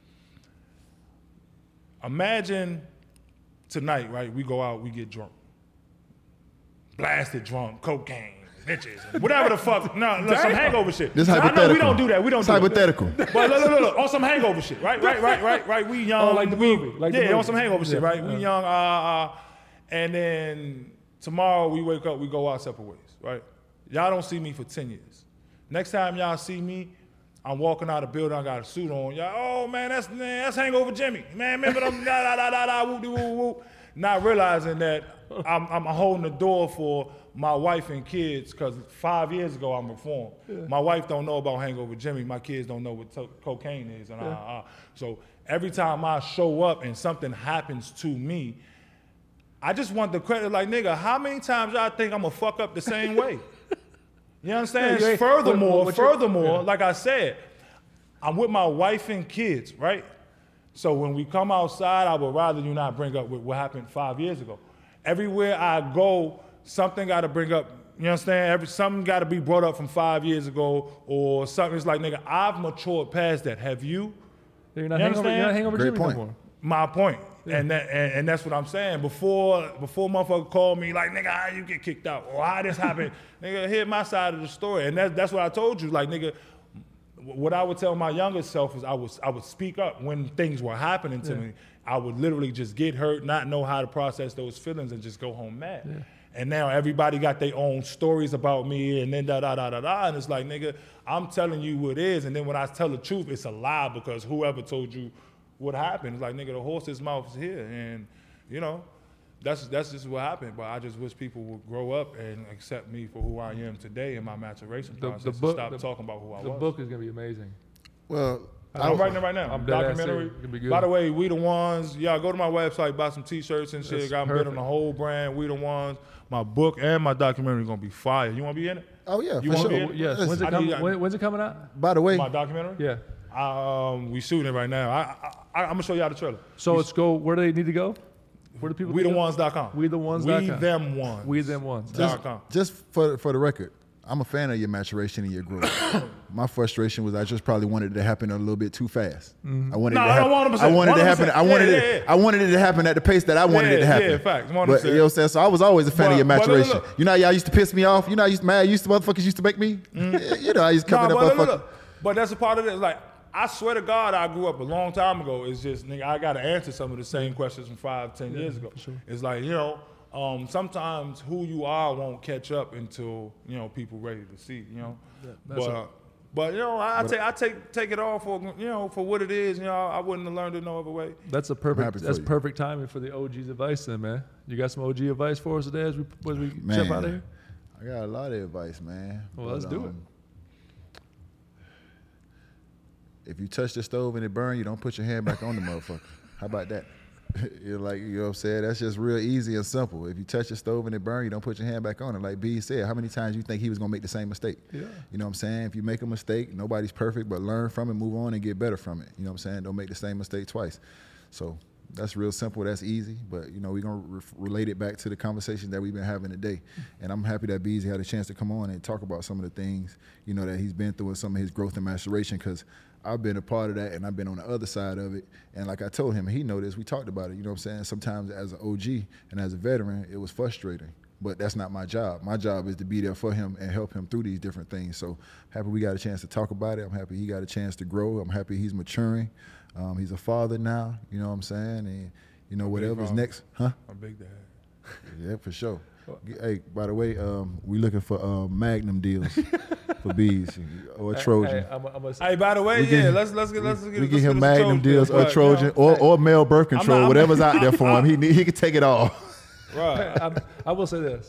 Imagine tonight, right? We go out, we get drunk. Blasted drunk, cocaine, bitches, whatever the fuck. No, some hangover shit. This hypothetical. I know we don't do that. It's hypothetical. But look, on some hangover shit, right? We young. Like the movie. On some hangover shit, right? We young, and then tomorrow we wake up, we go our separate ways, right? Y'all don't see me for 10 years. Next time y'all see me, I'm walking out of the building, I got a suit on. Y'all, oh man, that's Hangover Jimmy. Man, remember them, whoop. Not realizing that I'm holding the door for my wife and kids, because 5 years ago I'm reformed. Yeah. My wife don't know about Hangover Jimmy. My kids don't know what cocaine is. And So every time I show up and something happens to me, I just want the credit. Like, nigga, how many times y'all think I'm gonna fuck up the same way? You understand? Yeah, furthermore, like I said, I'm with my wife and kids, right? So when we come outside, I would rather you not bring up what happened 5 years ago. Everywhere I go, something got to bring up, you understand? Something got to be brought up from 5 years ago, or something. It's like, nigga, I've matured past that. Have you? You're not hangover Great Jimmy point. no more. My point. Yeah. And that's what I'm saying. Before motherfucker called me like, nigga, how you get kicked out? Or how this happened? Nigga, hear my side of the story. And that's what I told you. Like, nigga, what I would tell my younger self is I would speak up when things were happening to me. I would literally just get hurt, not know how to process those feelings, and just go home mad. Yeah. And now everybody got their own stories about me, and then and it's like, nigga, I'm telling you what it is, and then when I tell the truth, it's a lie, because whoever told you what happened, it's like, nigga, the horse's mouth is here, and you know, that's just what happened. But I just wish people would grow up and accept me for who I am today in my maturation process. Stop talking about who I was. The book is gonna be amazing. Well, I'm writing it right now. I'm documentary. By the way, We the Ones. Y'all go to my website, buy some T-shirts and shit. Got been on the whole brand. We the Ones. My book and my documentary gonna be fire. You want to be in it? Oh yeah, you for want to sure. be in it? Yes. When's it coming out? By the way, my documentary. Yeah. We shooting it right now. I'm gonna show y'all the trailer. So let's go. Where do they need to go? Where do people? WeTheOnes.com. WeTheOnes.com. We them ones. WeTheOnes.com. Just for the record, I'm a fan of your maturation and your growth. My frustration was I just probably wanted it to happen a little bit too fast. Mm-hmm. I wanted it to happen. I wanted it to happen at the pace that I wanted it to happen. Yeah, facts. 100%. But you know what I'm saying? So I was always a fan of your maturation. Look. You know how y'all used to piss me off? You know how motherfuckers used to make me? You know, I used to come up. But that's a part of it. Like, I swear to God, I grew up a long time ago. It's just, nigga, I got to answer some of the same questions from 5-10 years ago. Sure. It's like, you know, sometimes who you are won't catch up until, you know, people ready to see, you know. Yeah, but you know, I take it all for, you know, for what it is. You know, I wouldn't have learned it no other way. That's perfect timing for the OG's advice, then, man. You got some OG advice for us today as we jump out of here? I got a lot of advice, man. Well, let's do it. If you touch the stove and it burn, you don't put your hand back on the motherfucker. How about that? You're like, you know what I'm saying? That's just real easy and simple. If you touch the stove and it burn, you don't put your hand back on it. Like B said, how many times you think he was gonna make the same mistake? Yeah. You know what I'm saying? If you make a mistake, nobody's perfect, but learn from it, move on, and get better from it. You know what I'm saying? Don't make the same mistake twice. So that's real simple. That's easy. But, you know, we're going to relate it back to the conversation that we've been having today. And I'm happy that Beezy had a chance to come on and talk about some of the things, you know, that he's been through and some of his growth and maturation, because I've been a part of that and I've been on the other side of it. And like I told him, he know this, we talked about it, you know what I'm saying? Sometimes as an OG and as a veteran, it was frustrating. But that's not my job. My job is to be there for him and help him through these different things. So happy we got a chance to talk about it. I'm happy he got a chance to grow. I'm happy he's maturing. He's a father now, you know what I'm saying? And, you know, whatever's next. Huh? A big dad. Yeah, for sure. Hey, by the way, we looking for Magnum deals for Bees or Trojan. Hey, by the way, let's get we get him Magnum deals or Trojan or male birth control, whatever's out there for him. He can take it all. Right. I will say this.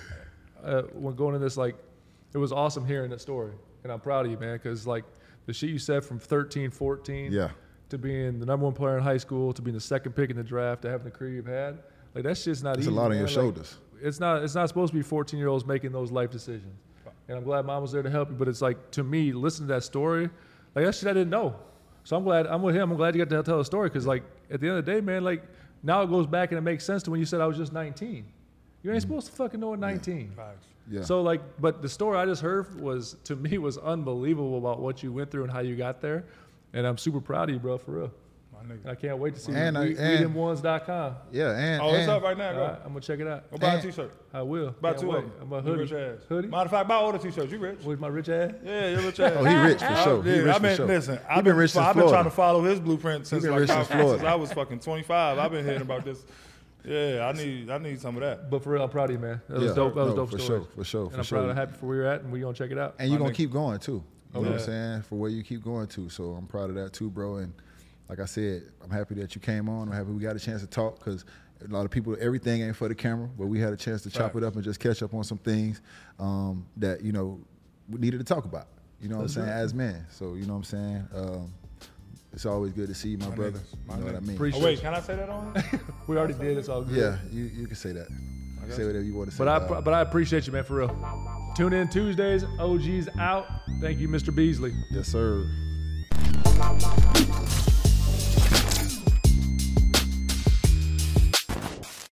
When going in this, like, it was awesome hearing that story. And I'm proud of you, man, because, like, the shit you said from 13, 14 to being the number one player in high school, to being the second pick in the draft, to having the career you've had, like, that shit's not easy. It's a lot on your shoulders. It's not supposed to be 14-year-olds making those life decisions. And I'm glad Mom was there to help you. But it's like, to me, listening to that story, like, that shit I didn't know. So I'm glad I'm with him. I'm glad you got to tell the story, because, like, at the end of the day, man, like, now it goes back and it makes sense to when you said I was just 19. You ain't supposed to fucking know at 19. Yeah. So, like, but the story I just heard was, to me, was unbelievable about what you went through and how you got there. And I'm super proud of you, bro, for real. And I can't wait to see WeTheOnes.com. Yeah, and it's up right now. Go. Right, I'm gonna check it out. Go buy a T-shirt. I will. Buy two of them. I'm a hoodie. Rich ass. Hoodie. Matter of fact, buy all the T-shirts. You rich? With my rich ass? Yeah, you're rich ass. Oh, he rich for sure. Listen, I've been trying to follow his blueprint since I was fucking 25. I've been hearing about this Yeah, I need some of that. But for real, I'm proud of you, man. That was Yeah, dope. That was no, dope for story. sure, for sure, And for I'm sure. proud and happy for where you're at, and we're gonna check it out. And you're My gonna nigga. keep going too. You know what I'm yeah. saying? For where you keep going to. So I'm proud of that too, bro. And like I said, I'm happy that you came on. I'm happy we got a chance to talk because a lot of people, everything ain't for the camera, but we had a chance to chop it up and just catch up on some things that, you know, we needed to talk about. You know what I'm saying? As men. So, you know what I'm saying? It's always good to see you, my brother. niggas, You know what I mean? Appreciate Oh wait, can I say that on? We already did. It's all good. Yeah, you can say that. You can say whatever you want to say. But I appreciate you, man, for real. Tune in Tuesdays. OG's out. Thank you, Mr. Beasley. Yes, sir.